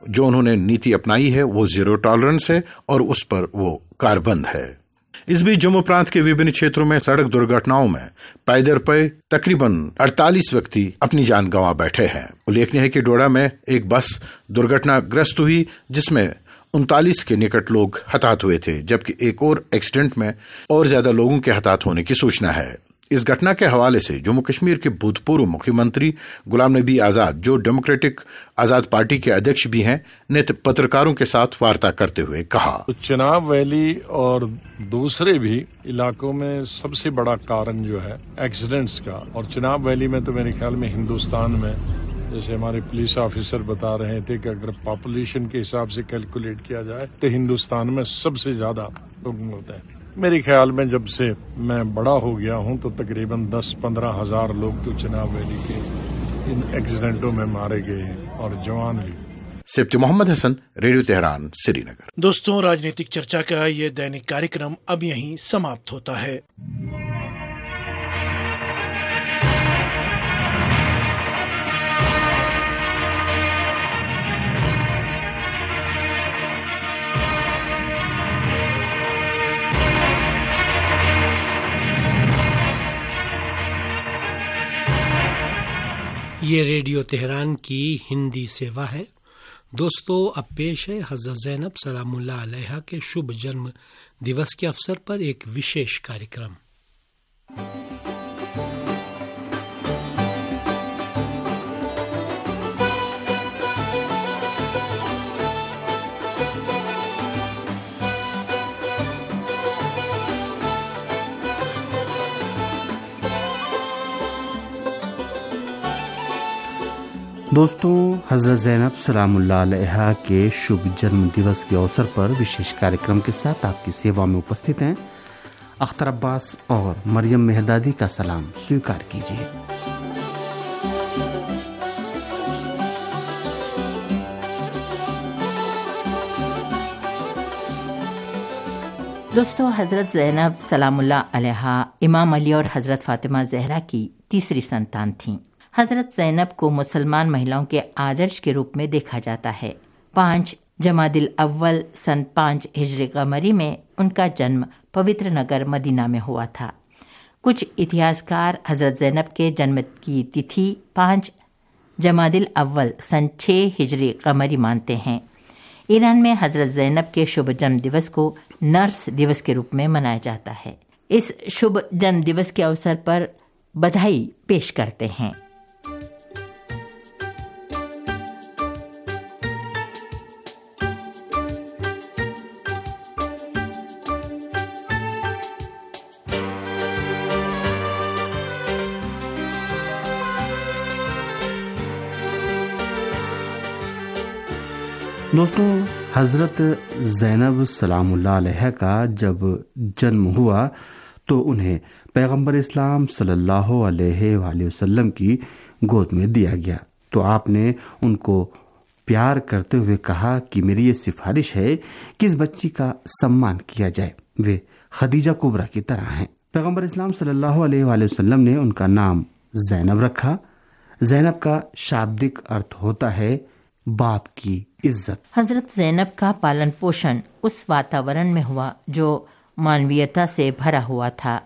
जो उन्होंने नीति अपनाई है वो जीरो टॉलरेंस है और उस पर वो कारबंद है। इस बीच जम्मू प्रांत के विभिन्न क्षेत्रों में सड़क दुर्घटनाओं में पाए दर पे तकरीबन अड़तालीस व्यक्ति अपनी जान गंवा बैठे हैं। उल्लेखनीय है कि डोडा में एक बस दुर्घटनाग्रस्त हुई जिसमें उनतालीस के निकट लोग हताहत हुए थे, जबकि एक और एक्सीडेंट में और ज्यादा लोगों के हताहत होने की सूचना है। इस घटना के हवाले से जम्मू कश्मीर के भूतपूर्व मुख्यमंत्री गुलाम नबी आजाद, जो डेमोक्रेटिक आजाद पार्टी के अध्यक्ष भी हैं, ने पत्रकारों के साथ वार्ता करते हुए कहा, तो चिनाब वैली और दूसरे भी इलाकों में सबसे बड़ा कारण जो है एक्सीडेंट्स का, और चिनाब वैली में तो मेरे ख्याल में हिंदुस्तान में, जैसे हमारे पुलिस ऑफिसर बता रहे थे कि अगर पॉपुलेशन के हिसाब से कैलकुलेट किया जाए तो हिंदुस्तान में सबसे ज्यादा लोग होते हैं। मेरे ख्याल में जब से मैं बड़ा हो गया हूं तो तकरीबन दस पंद्रह हजार लोग तो चिनाब वैली के इन एक्सीडेंटों में मारे गए हैं, और जवान भी। Sipti Mohammad Hasan, radio Tehran, Srinagar. दोस्तों, राजनीतिक चर्चा का ये दैनिक कार्यक्रम अब यहीं समाप्त होता है। ये रेडियो तेहरान की हिंदी सेवा है। दोस्तों, अब पेश है हज़रत ज़ैनब सलामुल्लाह अलैहा के शुभ जन्म दिवस के अवसर पर एक विशेष कार्यक्रम। दोस्तों, हज़रत ज़ैनब सलामुल्लाह अलैहा के शुभ जन्म दिवस के अवसर पर विशेष कार्यक्रम के साथ आपकी सेवा में उपस्थित हैं अख्तर अब्बास और मरियम मेहदादी का सलाम स्वीकार कीजिए। दोस्तों, हज़रत ज़ैनब सलामुल्लाह अलैहा इमाम अली और हज़रत फातिमा ज़हरा की तीसरी संतान थीं। हज़रत ज़ैनब को मुसलमान महिलाओं के आदर्श के रूप में देखा जाता है। पाँच जमादिल अव्वल सन पाँच हिजरी कमरी में उनका जन्म पवित्र नगर मदीना में हुआ था। कुछ इतिहासकार हज़रत ज़ैनब के जन्म की तिथि पाँच जमादिल अव्वल सन छः हिजरी कमरी मानते हैं। ईरान में हज़रत ज़ैनब के शुभ जन्म दिवस को नर्स दिवस के रूप में मनाया जाता है। इस शुभ जन्म दिवस के अवसर पर बधाई पेश करते हैं। दोस्तों, हज़रत ज़ैनब सलामुल्लाह अलैहा का जब जन्म हुआ तो उन्हें पैगंबर इस्लाम सल्लल्लाहु अलैहि वसल्लम की गोद में दिया गया। तो आपने उनको प्यार करते हुए कहा कि मेरी ये सिफारिश है कि इस बच्ची का सम्मान किया जाए, वे खदीजा कुबरा की तरह हैं। पैगंबर इस्लाम सल्लल्लाहु अलैहि वसल्लम ने उनका नाम ज़ैनब रखा। ज़ैनब का शाब्दिक अर्थ होता है बाप की इज्जत। हजरत ज़ैनब का पालन पोषण उस वातावरण में हुआ जो मानवीयता से भरा हुआ था।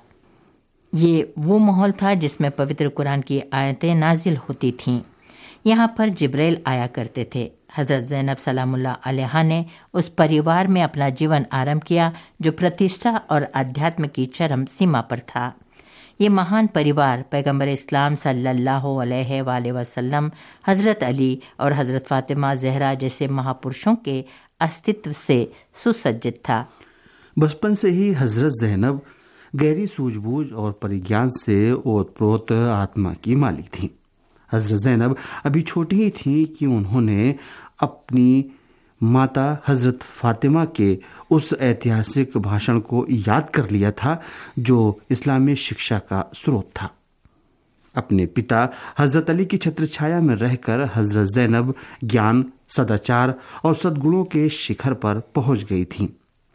ये वो माहौल था जिसमें पवित्र कुरान की आयतें नाजिल होती थीं। यहाँ पर जिब्राइल आया करते थे। हजरत ज़ैनब सलामुल्लाह अलैहा ने उस परिवार में अपना जीवन आरंभ किया जो प्रतिष्ठा और अध्यात्म की चरम सीमा पर था। ये महान परिवार पैगंबर इस्लाम सल्लल्लाहु अलैहि वसल्लम, हजरत अली और हजरत फातिमा ज़हरा जैसे महापुरुषों के अस्तित्व से सुसज्जित था। बचपन से ही हजरत ज़ैनब गहरी सूझबूझ और परिज्ञान से ओतप्रोत आत्मा की मालिक थी। हजरत ज़ैनब अभी छोटी ही थी कि उन्होंने अपनी माता हजरत फातिमा के उस ऐतिहासिक भाषण को याद कर लिया था जो इस्लामी शिक्षा का स्रोत था। अपने पिता हजरत अली की छत्र छाया में रहकर हजरत ज़ैनब ज्ञान, सदाचार और सद्गुणों के शिखर पर पहुंच गई थी।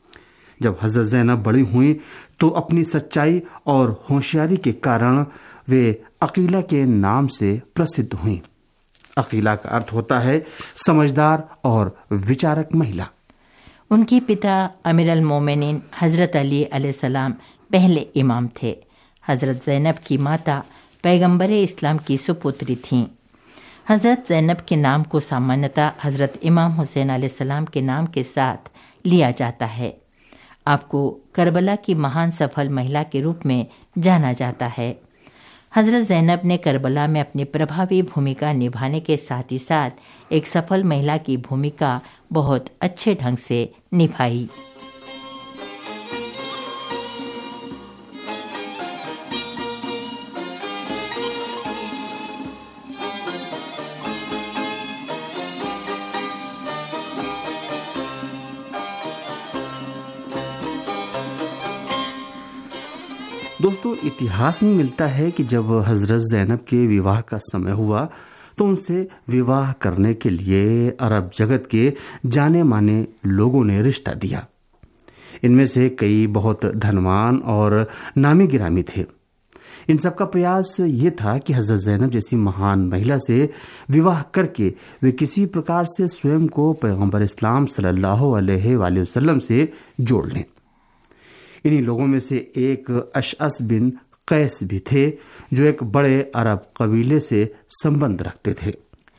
जब हजरत ज़ैनब बड़ी हुई तो अपनी सच्चाई और होशियारी के कारण वे अकीला के नाम से प्रसिद्ध हुई। अकीला का अर्थ होता है समझदार और विचारक महिला। उनके पिता अमीर अल मोमिनीन हजरत अली अलैहिस्सलाम पहले इमाम थे। हजरत जैनब की माता पैगंबर इस्लाम की सुपुत्री थीं। हजरत जैनब के नाम को सामान्यतः हजरत इमाम हुसैन अलैहिस्सलाम के नाम के साथ लिया जाता है। आपको करबला की महान सफल महिला के रूप में जाना जाता है। हजरत जैनब ने करबला में अपनी प्रभावी भूमिका निभाने के साथ ही साथ एक सफल महिला की भूमिका बहुत अच्छे ढंग से निभाई। दोस्तों, इतिहास में मिलता है कि जब हजरत जैनब के विवाह का समय हुआ तो उनसे विवाह करने के लिए अरब जगत के जाने माने लोगों ने रिश्ता दिया। इनमें से कई बहुत धनवान और नामी गिरामी थे। इन सब का प्रयास ये था कि हजरत जैनब जैसी महान महिला से विवाह करके वे किसी प्रकार से स्वयं को पैगंबर इस्लाम सल्लल्लाहु अलैहि वसल्लम से जोड़ लें। इन्हीं लोगों में से एक अशअस बिन कैस भी थे, जो एक बड़े अरब कबीले से संबंध रखते थे।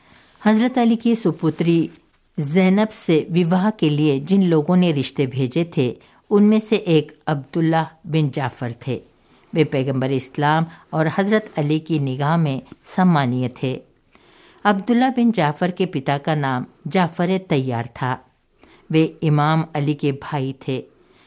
हजरत अली की सुपुत्री जैनब से विवाह के लिए जिन लोगों ने रिश्ते भेजे थे उनमें से एक अब्दुल्ला बिन जाफर थे। वे पैगंबर इस्लाम और हजरत अली की निगाह में सम्मानीय थे। अब्दुल्ला बिन जाफर के पिता का नाम जाफर तैयार था। वे इमाम अली के भाई थे।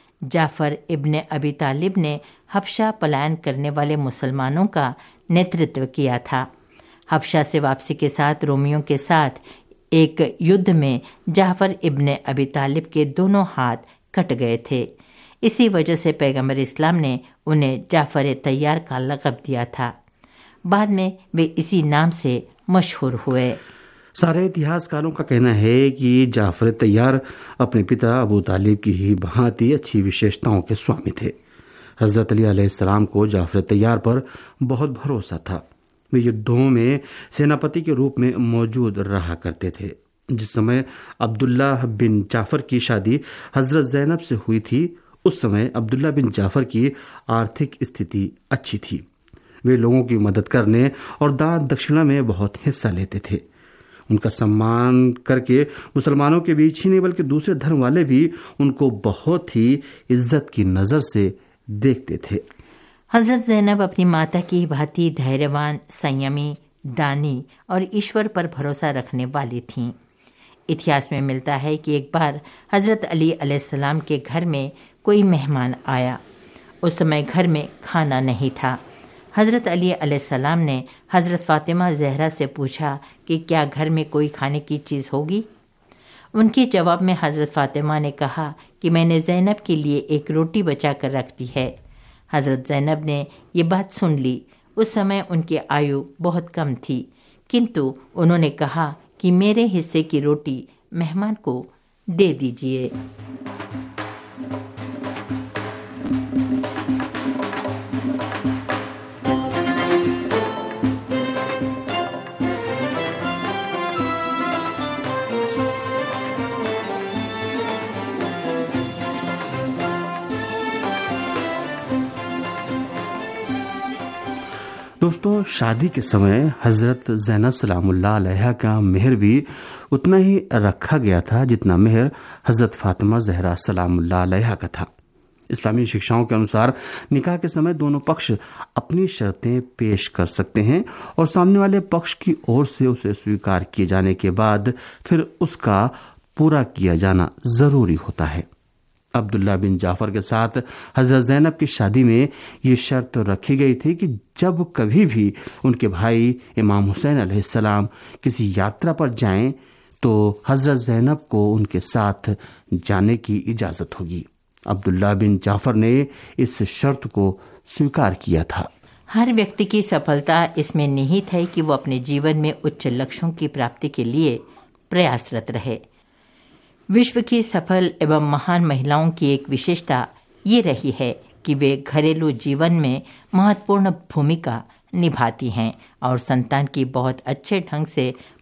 जाफर इब्ने अबी तालिब ने हबशा पलायन करने वाले मुसलमानों का नेतृत्व किया था। हबशा से वापसी के साथ रोमियों के साथ एक युद्ध में जाफर इब्ने अबी तालिब के दोनों हाथ कट गए थे। इसी वजह से पैगंबर इस्लाम ने उन्हें जाफर तैयार का लक़ब दिया था। बाद में वे इसी नाम से मशहूर हुए। सारे इतिहासकारों का कहना है कि जाफर तैयार अपने पिता अबू तालिब की ही भांति अच्छी विशेषताओं के स्वामी थे। हजरत अली अलैहिस्सलाम को जाफर तैयार पर बहुत भरोसा था। वे युद्धों में सेनापति के रूप में मौजूद रहा करते थे। जिस समय अब्दुल्ला बिन जाफर की शादी हजरत जैनब से हुई थी, उस समय अब्दुल्ला बिन जाफर की आर्थिक स्थिति अच्छी थी। वे लोगों की मदद करने और दान दक्षिणा में बहुत हिस्सा लेते थे। उनका सम्मान करके मुसलमानों के बीच ही नहीं बल्कि दूसरे धर्म वाले भी उनको बहुत ही इज्जत की नजर से देखते थे। हजरत जैनब अपनी माता की भांति धैर्यवान, संयमी, दानी और ईश्वर पर भरोसा रखने वाली थीं। इतिहास में मिलता है कि एक बार हजरत अली अलैहिस्सलाम के घर में कोई मेहमान आया। उस समय घर में खाना नहीं था। हजरत अली अलैहिस्सलाम ने हजरत फातिमा ज़हरा से पूछा कि क्या घर में कोई खाने की चीज़ होगी। उनके जवाब में हजरत फातिमा ने कहा कि मैंने जैनब के लिए एक रोटी बचा कर रख दी है। हजरत जैनब ने ये बात सुन ली। उस समय उनकी आयु बहुत कम थी, किंतु उन्होंने कहा कि मेरे हिस्से की रोटी मेहमान को दे दीजिए। दोस्तों, शादी के समय हजरत जैनब सलामुल्लाह अलैहा का मेहर भी उतना ही रखा गया था जितना मेहर हजरत फातिमा ज़हरा सलामुल्लाह अलैहा का था। इस्लामी शिक्षाओं के अनुसार निकाह के समय दोनों पक्ष अपनी शर्तें पेश कर सकते हैं और सामने वाले पक्ष की ओर से उसे स्वीकार किए जाने के बाद फिर उसका पूरा किया जाना जरूरी होता है। अब्दुल्ला बिन जाफर के साथ हजरत जैनब की शादी में ये शर्त रखी गई थी कि जब कभी भी उनके भाई इमाम हुसैन अलैहिस्सलाम किसी यात्रा पर जाएं तो हजरत जैनब को उनके साथ जाने की इजाजत होगी। अब्दुल्ला बिन जाफर ने इस शर्त को स्वीकार किया था। हर व्यक्ति की सफलता इसमें निहित है कि वो अपने जीवन में उच्च लक्ष्यों की प्राप्ति के लिए प्रयासरत रहे। विश्व की सफल एवं महान महिलाओं की एक विशेषता ये रही है कि वे घरेलू जीवन में महत्वपूर्ण भूमिका निभाती हैं और संतान की बहुत अच्छे ढंग से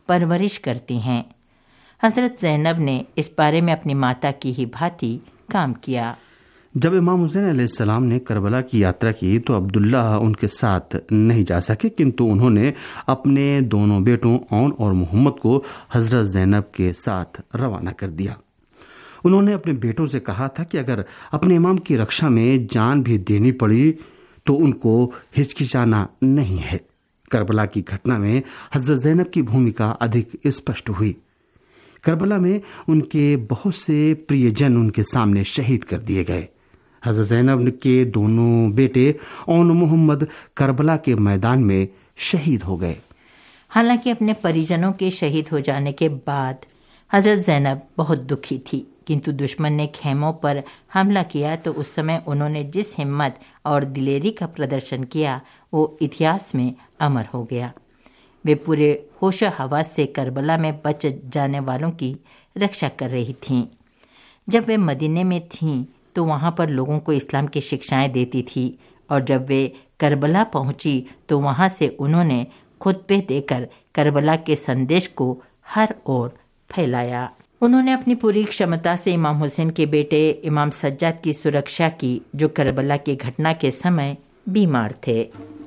परवरिश करती हैं। हजरत ज़ैनब ने इस बारे में अपनी माता की ही भांति काम किया। जब इमाम हुसैन अलैहिस्सलाम ने करबला की यात्रा की तो अब्दुल्ला उनके साथ नहीं जा सके, किंतु उन्होंने अपने दोनों बेटों औन और मोहम्मद को हजरत ज़ैनब के साथ रवाना कर दिया। उन्होंने अपने बेटों से कहा था कि अगर अपने इमाम की रक्षा में जान भी देनी पड़ी तो उनको हिचकिचाना नहीं है। करबला की घटना में हजरत ज़ैनब की भूमिका अधिक स्पष्ट हुई। करबला में उनके बहुत से प्रियजन उनके सामने शहीद कर दिए गए। हजरत ज़ैनब के दोनों बेटे औन मोहम्मद करबला के मैदान में शहीद हो गए। हालांकि अपने परिजनों के शहीद हो जाने के बाद हजरत ज़ैनब बहुत दुखी थी, किंतु दुश्मन ने खेमों पर हमला किया तो उस समय उन्होंने जिस हिम्मत और दिलेरी का प्रदर्शन किया वो इतिहास में अमर हो गया। वे पूरे होश हवास से करबला में बच जाने वालों की रक्षा कर रही थीं। जब वे मदीने में थीं तो वहाँ पर लोगों को इस्लाम की शिक्षाएं देती थी, और जब वे करबला पहुंची तो वहाँ से उन्होंने खुतबे देकर करबला के संदेश को हर ओर फैलाया। उन्होंने अपनी पूरी क्षमता से इमाम हुसैन के बेटे इमाम सज्जाद की सुरक्षा की, जो करबला की घटना के समय बीमार थे।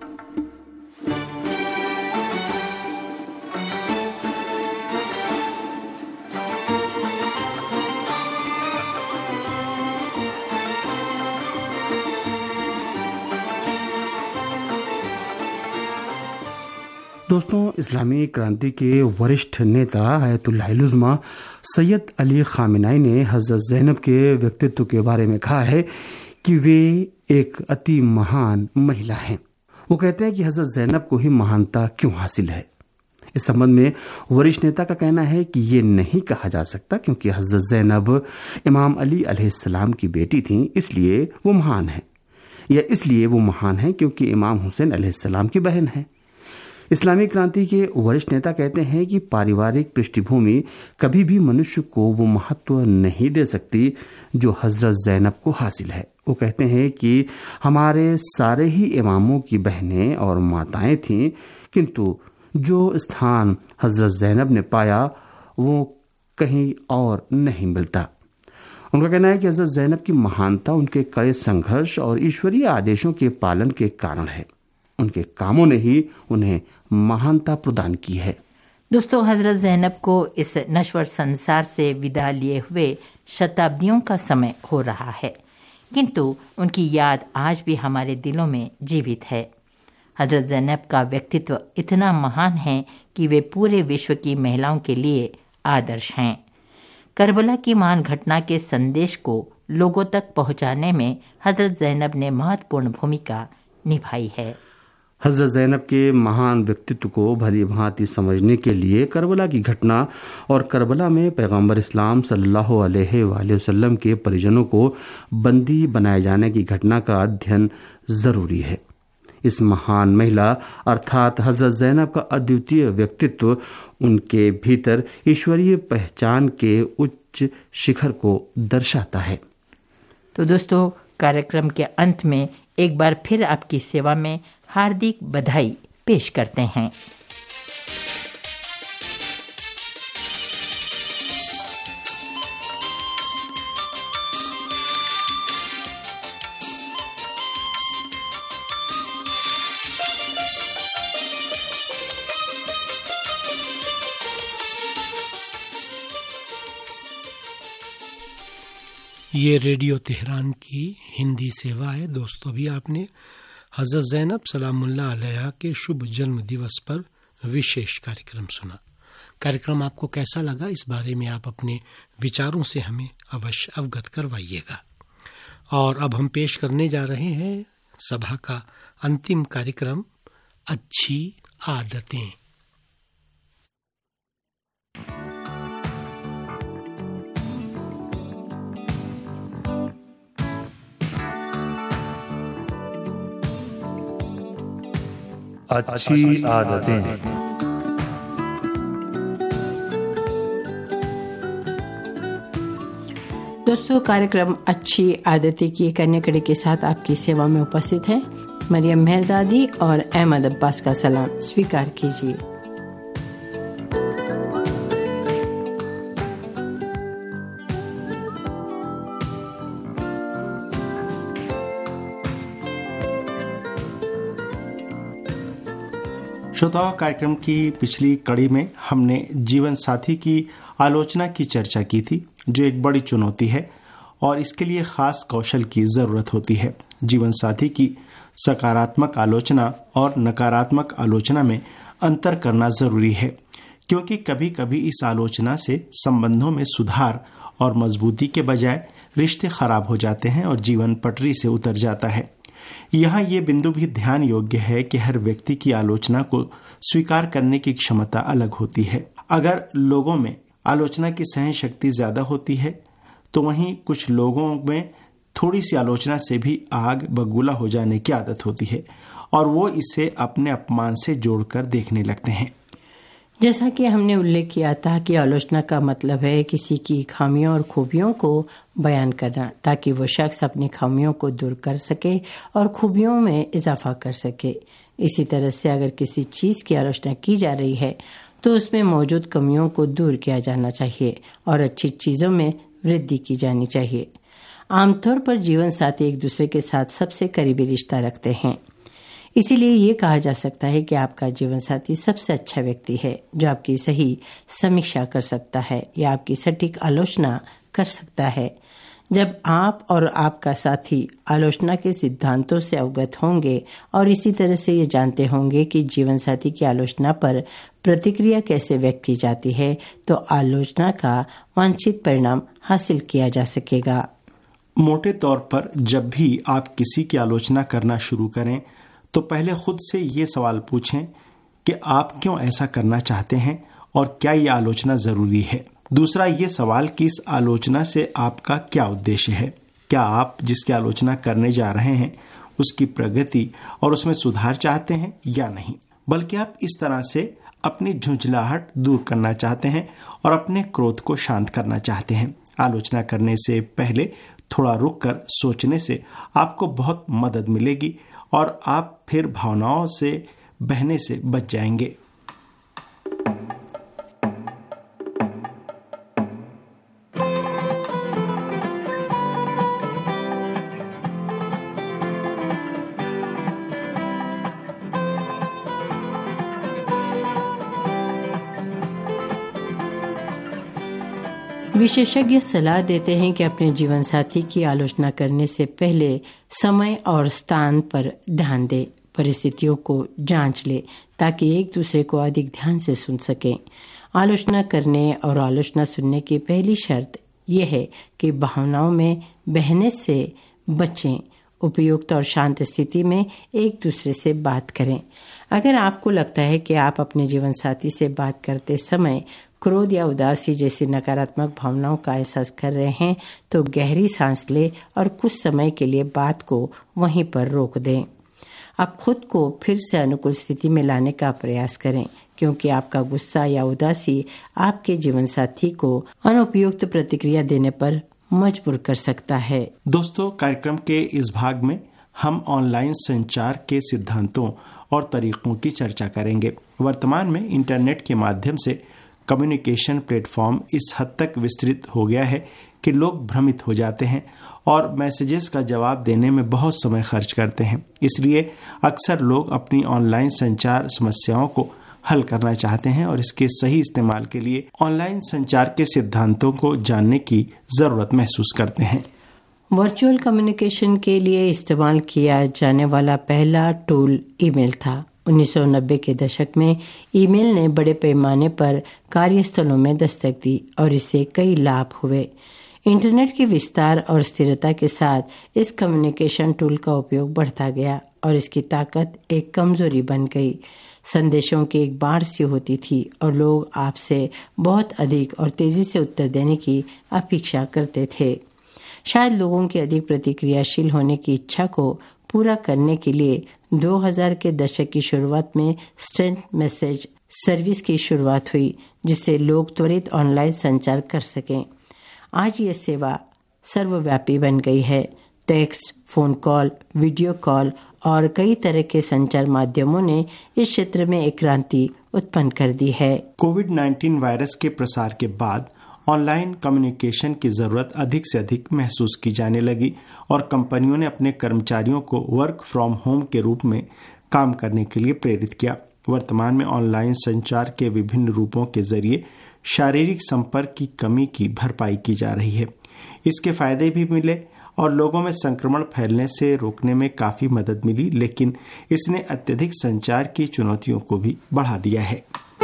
दोस्तों, इस्लामी क्रांति के वरिष्ठ नेता आयतुल्लाह उज़्मा सैयद अली खामेनी ने हजरत ज़ैनब के व्यक्तित्व के बारे में कहा है कि वे एक अति महान महिला हैं। वो कहते हैं कि हजरत ज़ैनब को ही महानता क्यों हासिल है। इस संबंध में वरिष्ठ नेता का कहना है कि ये नहीं कहा जा सकता क्योंकि हजरत ज़ैनब इमाम अली अलैहिस्सलाम की बेटी थीं, इसलिए वो महान है, या इसलिए वो महान है क्योंकि इमाम हुसैन अलैहिस्सलाम की बहन है। इस्लामी क्रांति के वरिष्ठ नेता कहते हैं कि पारिवारिक पृष्ठभूमि कभी भी मनुष्य को वो महत्व नहीं दे सकती जो हजरत ज़ैनब को हासिल है। वो कहते हैं कि हमारे सारे ही इमामों की बहनें और माताएं थीं, किंतु जो स्थान हजरत ज़ैनब ने पाया वो कहीं और नहीं मिलता। उनका कहना है कि हजरत ज़ैनब की महानता उनके कड़े संघर्ष और ईश्वरीय आदेशों के पालन के कारण है। उनके कामों ने ही उन्हें महानता प्रदान की है। दोस्तों, हजरत ज़ैनब को इस नश्वर संसार से विदा लिए हुए शताब्दियों का समय हो रहा है, किंतु उनकी याद आज भी हमारे दिलों में जीवित है। हजरत ज़ैनब का व्यक्तित्व इतना महान है कि वे पूरे विश्व की महिलाओं के लिए आदर्श हैं। करबला की महान घटना के संदेश को लोगों तक पहुंचाने में हजरत ज़ैनब ने महत्वपूर्ण भूमिका निभाई है। हजरत ज़ैनब के महान व्यक्तित्व को भली भांति समझने के लिए करबला की घटना और करबला में पैगंबर इस्लाम सल्लल्लाहु अलैहि वसल्लम के परिजनों को बंदी बनाए जाने की घटना का अध्ययन जरूरी है। इस महान महिला अर्थात हजरत ज़ैनब का अद्वितीय व्यक्तित्व उनके भीतर ईश्वरीय पहचान के उच्च शिखर को दर्शाता है। तो दोस्तों, कार्यक्रम के अंत में एक बार फिर आपकी सेवा में हार्दिक बधाई पेश करते हैं। ये रेडियो तेहरान की हिंदी सेवा है। दोस्तों, अभी आपने हजरत ज़ैनब सलामुल्लाह अलैहा के शुभ जन्म दिवस पर विशेष कार्यक्रम सुना। कार्यक्रम आपको कैसा लगा, इस बारे में आप अपने विचारों से हमें अवश्य अवगत करवाइएगा। और अब हम पेश करने जा रहे हैं सभा का अंतिम कार्यक्रम, अच्छी आदतें। अच्छी आदतें। दोस्तों, कार्यक्रम अच्छी आदतें की कन्या कड़ी के साथ आपकी सेवा में उपस्थित है मरियम मेहरदादी और अहमद अब्बास का सलाम स्वीकार कीजिए। श्रोताओं, कार्यक्रम की पिछली कड़ी में हमने जीवन साथी की आलोचना की चर्चा की थी, जो एक बड़ी चुनौती है और इसके लिए खास कौशल की जरूरत होती है। जीवन साथी की सकारात्मक आलोचना और नकारात्मक आलोचना में अंतर करना जरूरी है, क्योंकि कभी कभी इस आलोचना से संबंधों में सुधार और मजबूती के बजाय रिश्ते खराब हो जाते हैं और जीवन पटरी से उतर जाता है। यहाँ ये बिंदु भी ध्यान योग्य है कि हर व्यक्ति की आलोचना को स्वीकार करने की क्षमता अलग होती है। अगर लोगों में आलोचना की सहन शक्ति ज्यादा होती है, तो वहीं कुछ लोगों में थोड़ी सी आलोचना से भी आग बबूला हो जाने की आदत होती है और वो इसे अपने अपमान से जोड़कर देखने लगते हैं। जैसा कि हमने उल्लेख किया था कि आलोचना का मतलब है किसी की खामियों और खूबियों को बयान करना, ताकि वो शख्स अपनी खामियों को दूर कर सके और खूबियों में इजाफा कर सके। इसी तरह से अगर किसी चीज़ की आलोचना की जा रही है तो उसमें मौजूद कमियों को दूर किया जाना चाहिए और अच्छी चीज़ों में वृद्धि की जानी चाहिए। आमतौर पर जीवन साथी एक दूसरे के साथ सबसे करीबी रिश्ता रखते हैं, इसीलिए ये कहा जा सकता है कि आपका जीवन साथी सबसे अच्छा व्यक्ति है जो आपकी सही समीक्षा कर सकता है या आपकी सटीक आलोचना कर सकता है। जब आप और आपका साथी आलोचना के सिद्धांतों से अवगत होंगे और इसी तरह से ये जानते होंगे कि जीवन साथी की आलोचना पर प्रतिक्रिया कैसे व्यक्त की जाती है, तो आलोचना का वांछित परिणाम हासिल किया जा सकेगा। मोटे तौर पर जब भी आप किसी की आलोचना करना शुरू करें तो पहले खुद से ये सवाल पूछें कि आप क्यों ऐसा करना चाहते हैं और क्या ये आलोचना जरूरी है। दूसरा ये सवाल कि इस आलोचना से आपका क्या उद्देश्य है। क्या आप जिसकी आलोचना करने जा रहे हैं उसकी प्रगति और उसमें सुधार चाहते हैं या नहीं, बल्कि आप इस तरह से अपनी झुंझलाहट दूर करना चाहते हैं और अपने क्रोध को शांत करना चाहते हैं। आलोचना करने से पहले थोड़ा रुक कर सोचने से आपको बहुत मदद मिलेगी और आप फिर भावनाओं से बहने से बच जाएंगे। विशेषज्ञ सलाह देते हैं कि अपने जीवन साथी की आलोचना करने से पहले समय और स्थान पर ध्यान दें, परिस्थितियों को जांच ले ताकि एक दूसरे को अधिक ध्यान से सुन सकें। आलोचना करने और आलोचना सुनने की पहली शर्त यह है कि भावनाओं में बहने से बचें। उपयुक्त और शांत स्थिति में एक दूसरे से बात करें। अगर आपको लगता है कि आप अपने जीवन साथी से बात करते समय क्रोध या उदासी जैसी नकारात्मक भावनाओं का एहसास कर रहे हैं, तो गहरी सांस लें और कुछ समय के लिए बात को वहीं पर रोक दें। आप खुद को फिर से अनुकूल स्थिति में लाने का प्रयास करें, क्योंकि आपका गुस्सा या उदासी आपके जीवन साथी को अनुपयुक्त प्रतिक्रिया देने पर मजबूर कर सकता है। दोस्तों, कार्यक्रम के इस भाग में हम ऑनलाइन संचार के सिद्धांतों और तरीकों की चर्चा करेंगे। वर्तमान में इंटरनेट के माध्यम से कम्युनिकेशन प्लेटफॉर्म इस हद तक विस्तृत हो गया है कि लोग भ्रमित हो जाते हैं और मैसेजेस का जवाब देने में बहुत समय खर्च करते हैं। इसलिए अक्सर लोग अपनी ऑनलाइन संचार समस्याओं को हल करना चाहते हैं और इसके सही इस्तेमाल के लिए ऑनलाइन संचार के सिद्धांतों को जानने की जरूरत महसूस करते हैं। वर्चुअल कम्युनिकेशन के लिए इस्तेमाल किया जाने वाला पहला टूल ईमेल था। उन्नीस सौ नब्बे के दशक में ईमेल ने बड़े पैमाने पर कार्यस्थलों में दस्तक दी और इससे कई लाभ हुए। इंटरनेट के विस्तार और स्थिरता के साथ इस कम्युनिकेशन टूल का उपयोग बढ़ता गया और इसकी ताकत एक कमजोरी बन गई। संदेशों की एक बाढ़ सी होती थी और लोग आपसे बहुत अधिक और तेजी से उत्तर देने की अपेक्षा करते थे। शायद लोगों की अधिक प्रतिक्रियाशील होने की इच्छा को पूरा करने के लिए दो हज़ार के दशक की शुरुआत में इंस्टेंट मैसेज सर्विस की शुरुआत हुई, जिससे लोग त्वरित ऑनलाइन संचार कर सकें। आज ये सेवा सर्वव्यापी बन गई है। Text, phone call, video call और कई तरह के संचार माध्यमों ने इस क्षेत्र में एक क्रांति उत्पन्न कर दी है। कोविड नाइन्टीन वायरस के प्रसार के बाद ऑनलाइन कम्युनिकेशन की जरूरत अधिक से अधिक महसूस की जाने लगी और कंपनियों ने अपने कर्मचारियों को वर्क फ्रॉम होम के रूप में काम करने के लिए प्रेरित किया। वर्तमान में ऑनलाइन संचार के विभिन्न रूपों के जरिए शारीरिक संपर्क की कमी की भरपाई की जा रही है। इसके फायदे भी मिले और लोगों में संक्रमण फैलने से रोकने में काफी मदद मिली, लेकिन इसने अत्यधिक संचार की चुनौतियों को भी बढ़ा दिया है।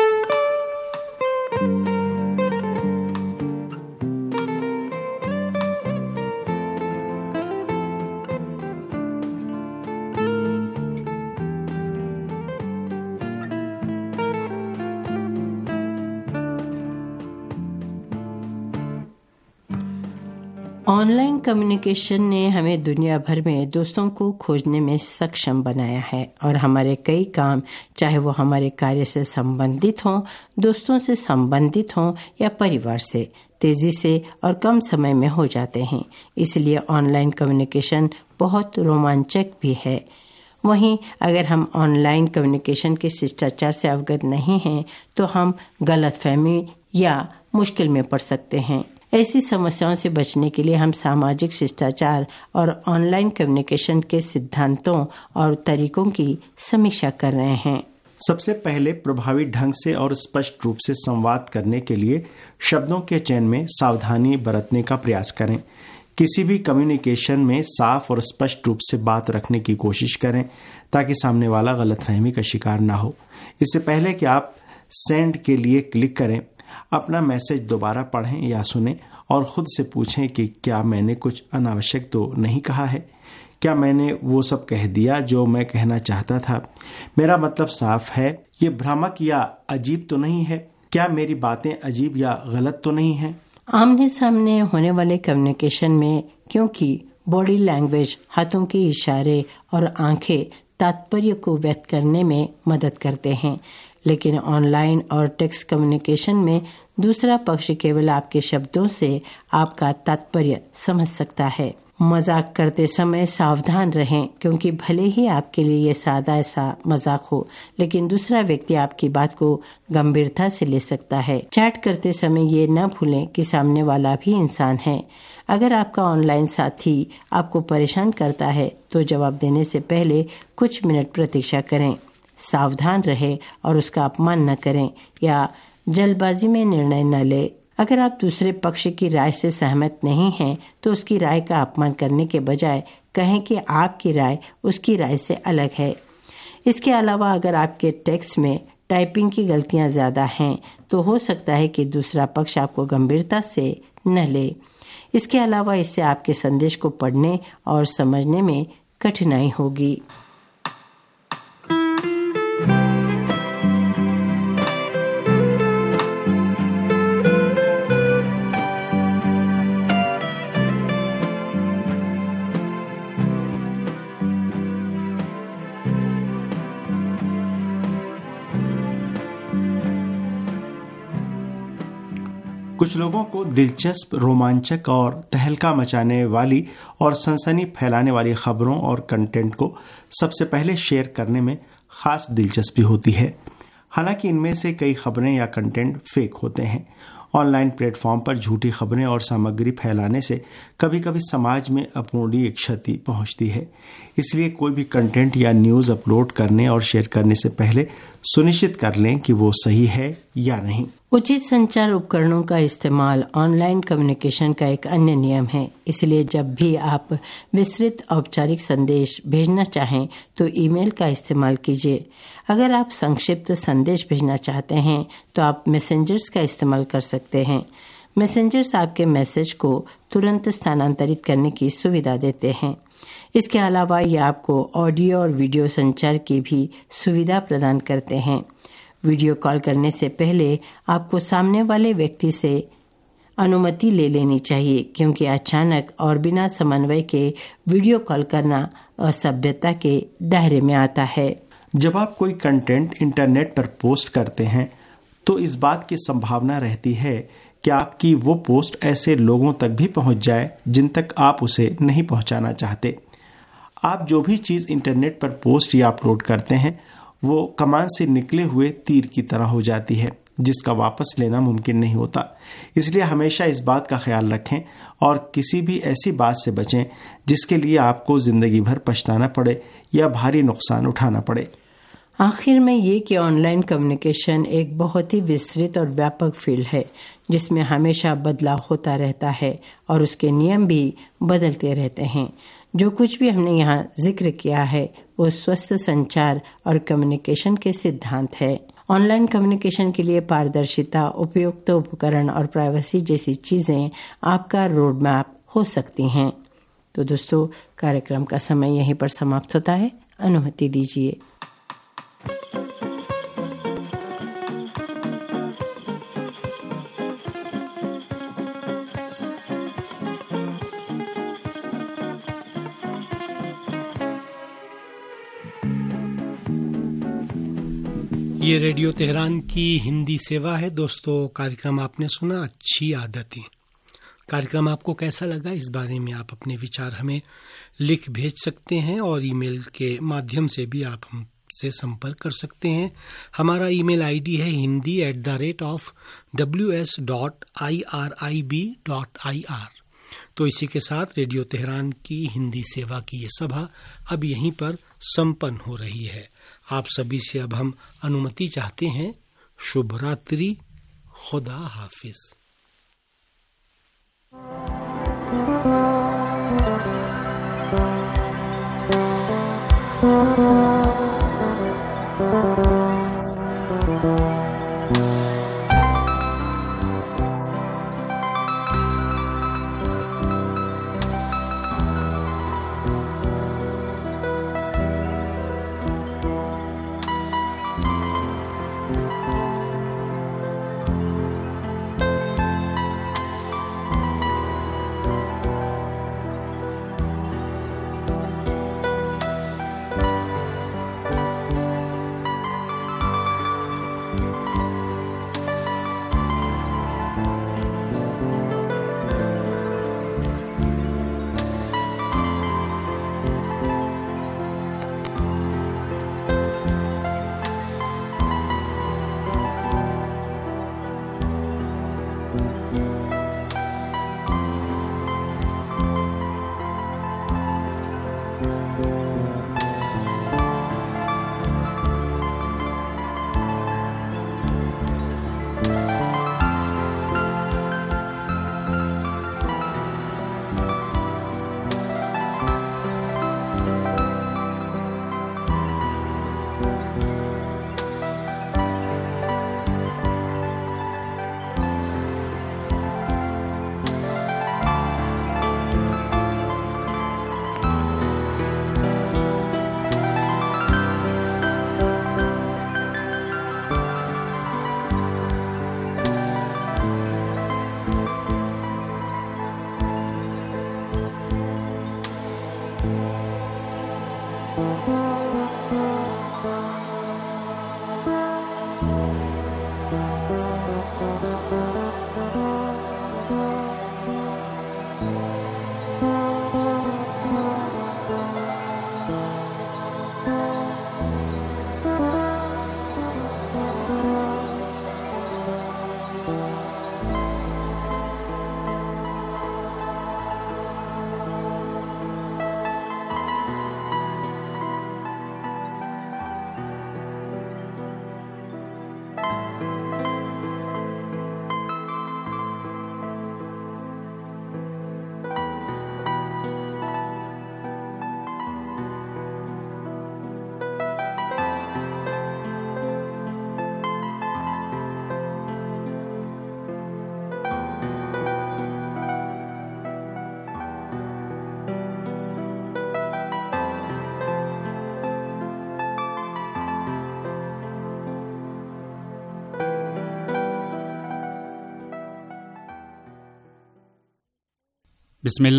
ऑनलाइन कम्युनिकेशन ने हमें दुनिया भर में दोस्तों को खोजने में सक्षम बनाया है और हमारे कई काम, चाहे वो हमारे कार्य से संबंधित हों, दोस्तों से संबंधित हों या परिवार से, तेजी से और कम समय में हो जाते हैं। इसलिए ऑनलाइन कम्युनिकेशन बहुत रोमांचक भी है। वहीं अगर हम ऑनलाइन कम्युनिकेशन के शिष्टाचार से अवगत नहीं हैं तो हम गलतफहमी या मुश्किल में पड़ सकते हैं। ऐसी समस्याओं से बचने के लिए हम सामाजिक शिष्टाचार और ऑनलाइन कम्युनिकेशन के सिद्धांतों और तरीकों की समीक्षा कर रहे हैं। सबसे पहले प्रभावी ढंग से और स्पष्ट रूप से संवाद करने के लिए शब्दों के चयन में सावधानी बरतने का प्रयास करें। किसी भी कम्युनिकेशन में साफ और स्पष्ट रूप से बात रखने की कोशिश करें ताकि सामने वाला गलतफहमी का शिकार ना हो। इससे पहले कि आप सेंड के लिए क्लिक करें, अपना मैसेज दोबारा पढ़ें या सुनें और खुद से पूछें कि क्या मैंने कुछ अनावश्यक तो नहीं कहा है, क्या मैंने वो सब कह दिया जो मैं कहना चाहता था, मेरा मतलब साफ है, ये भ्रामक या अजीब तो नहीं है, क्या मेरी बातें अजीब या गलत तो नहीं है। आमने सामने होने वाले कम्युनिकेशन में क्योंकि बॉडी लैंग्वेज, हाथों के इशारे और आंखें तात्पर्य को व्यक्त करने में मदद करते हैं, लेकिन ऑनलाइन और टेक्स्ट कम्युनिकेशन में दूसरा पक्ष केवल आपके शब्दों से आपका तात्पर्य समझ सकता है। मजाक करते समय सावधान रहें, क्योंकि भले ही आपके लिए ये सादा सा मजाक हो, लेकिन दूसरा व्यक्ति आपकी बात को गंभीरता से ले सकता है। चैट करते समय ये न भूलें कि सामने वाला भी इंसान है। अगर आपका ऑनलाइन साथी आपको परेशान करता है तो जवाब देने से पहले कुछ मिनट प्रतीक्षा करें, सावधान रहे और उसका अपमान न करें या जल्दबाजी में निर्णय न ले। अगर आप दूसरे पक्ष की राय से सहमत नहीं हैं तो उसकी राय का अपमान करने के बजाय कहें कि आपकी राय उसकी राय से अलग है। इसके अलावा अगर आपके टेक्स्ट में टाइपिंग की गलतियां ज़्यादा हैं तो हो सकता है कि दूसरा पक्ष आपको गंभीरता से न ले। इसके अलावा इससे आपके संदेश को पढ़ने और समझने में कठिनाई होगी। कुछ लोगों को दिलचस्प, रोमांचक और तहलका मचाने वाली और सनसनी फैलाने वाली खबरों और कंटेंट को सबसे पहले शेयर करने में खास दिलचस्पी होती है। हालांकि इनमें से कई खबरें या कंटेंट फेक होते हैं। ऑनलाइन प्लेटफॉर्म पर झूठी खबरें और सामग्री फैलाने से कभी कभी समाज में अपूरणीय क्षति पहुंचती है। इसलिए कोई भी कंटेंट या न्यूज़ अपलोड करने और शेयर करने से पहले सुनिश्चित कर लें कि वो सही है या नहीं। उचित संचार उपकरणों का इस्तेमाल ऑनलाइन कम्युनिकेशन का एक अन्य नियम है। इसलिए जब भी आप विस्तृत औपचारिक संदेश भेजना चाहें तो ईमेल का इस्तेमाल कीजिए। अगर आप संक्षिप्त संदेश भेजना चाहते हैं तो आप मैसेंजर्स का इस्तेमाल कर सकते हैं। मैसेंजर्स आपके मैसेज को तुरंत स्थानांतरित करने की सुविधा देते हैं। इसके अलावा ये आपको ऑडियो और वीडियो संचार की भी सुविधा प्रदान करते हैं। वीडियो कॉल करने से पहले आपको सामने वाले व्यक्ति से अनुमति ले लेनी चाहिए, क्योंकि अचानक और बिना समन्वय के वीडियो कॉल करना असभ्यता के दायरे में आता है। जब आप कोई कंटेंट इंटरनेट पर पोस्ट करते हैं तो इस बात की संभावना रहती है कि आपकी वो पोस्ट ऐसे लोगों तक भी पहुंच जाए जिन तक आप उसे नहीं पहुंचाना चाहते। आप जो भी चीज़ इंटरनेट पर पोस्ट या अपलोड करते हैं वो कमान से निकले हुए तीर की तरह हो जाती है, जिसका वापस लेना मुमकिन नहीं होता। इसलिए हमेशा इस बात का ख्याल रखें और किसी भी ऐसी बात से बचें जिसके लिए आपको जिंदगी भर पछताना पड़े या भारी नुकसान उठाना पड़े। आखिर में ये कि ऑनलाइन कम्युनिकेशन एक बहुत ही विस्तृत और व्यापक फील्ड है जिसमें हमेशा बदलाव होता रहता है और उसके नियम भी बदलते रहते हैं। जो कुछ भी हमने यहाँ जिक्र किया है वो स्वस्थ संचार और कम्युनिकेशन के सिद्धांत है। ऑनलाइन कम्युनिकेशन के लिए पारदर्शिता, उपयुक्त उपकरण और प्राइवेसी जैसी चीजें आपका रोड मैप हो सकती हैं। तो दोस्तों, कार्यक्रम का समय यहीं पर समाप्त होता है। अनुमति दीजिए। ये रेडियो तेहरान की हिंदी सेवा है। दोस्तों, कार्यक्रम आपने सुना अच्छी आदतें। कार्यक्रम आपको कैसा लगा, इस बारे में आप अपने विचार हमें लिख भेज सकते हैं और ईमेल के माध्यम से भी आप हमसे संपर्क कर सकते हैं। हमारा ईमेल आईडी है Hindi at the rate of W S dot I R I B dot I R. तो इसी के साथ रेडियो तेहरान की हिंदी सेवा की ये सभा अब यहीं पर संपन्न हो रही है। आप सभी से अब हम अनुमति चाहते हैं। शुभ रात्रि, खुदा हाफिज।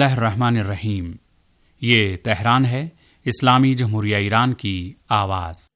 बिस्मिल्लाहिर्रहमानिर्रहीम। ये तेहरान है, इस्लामी जमहूरिया ईरान की आवाज़।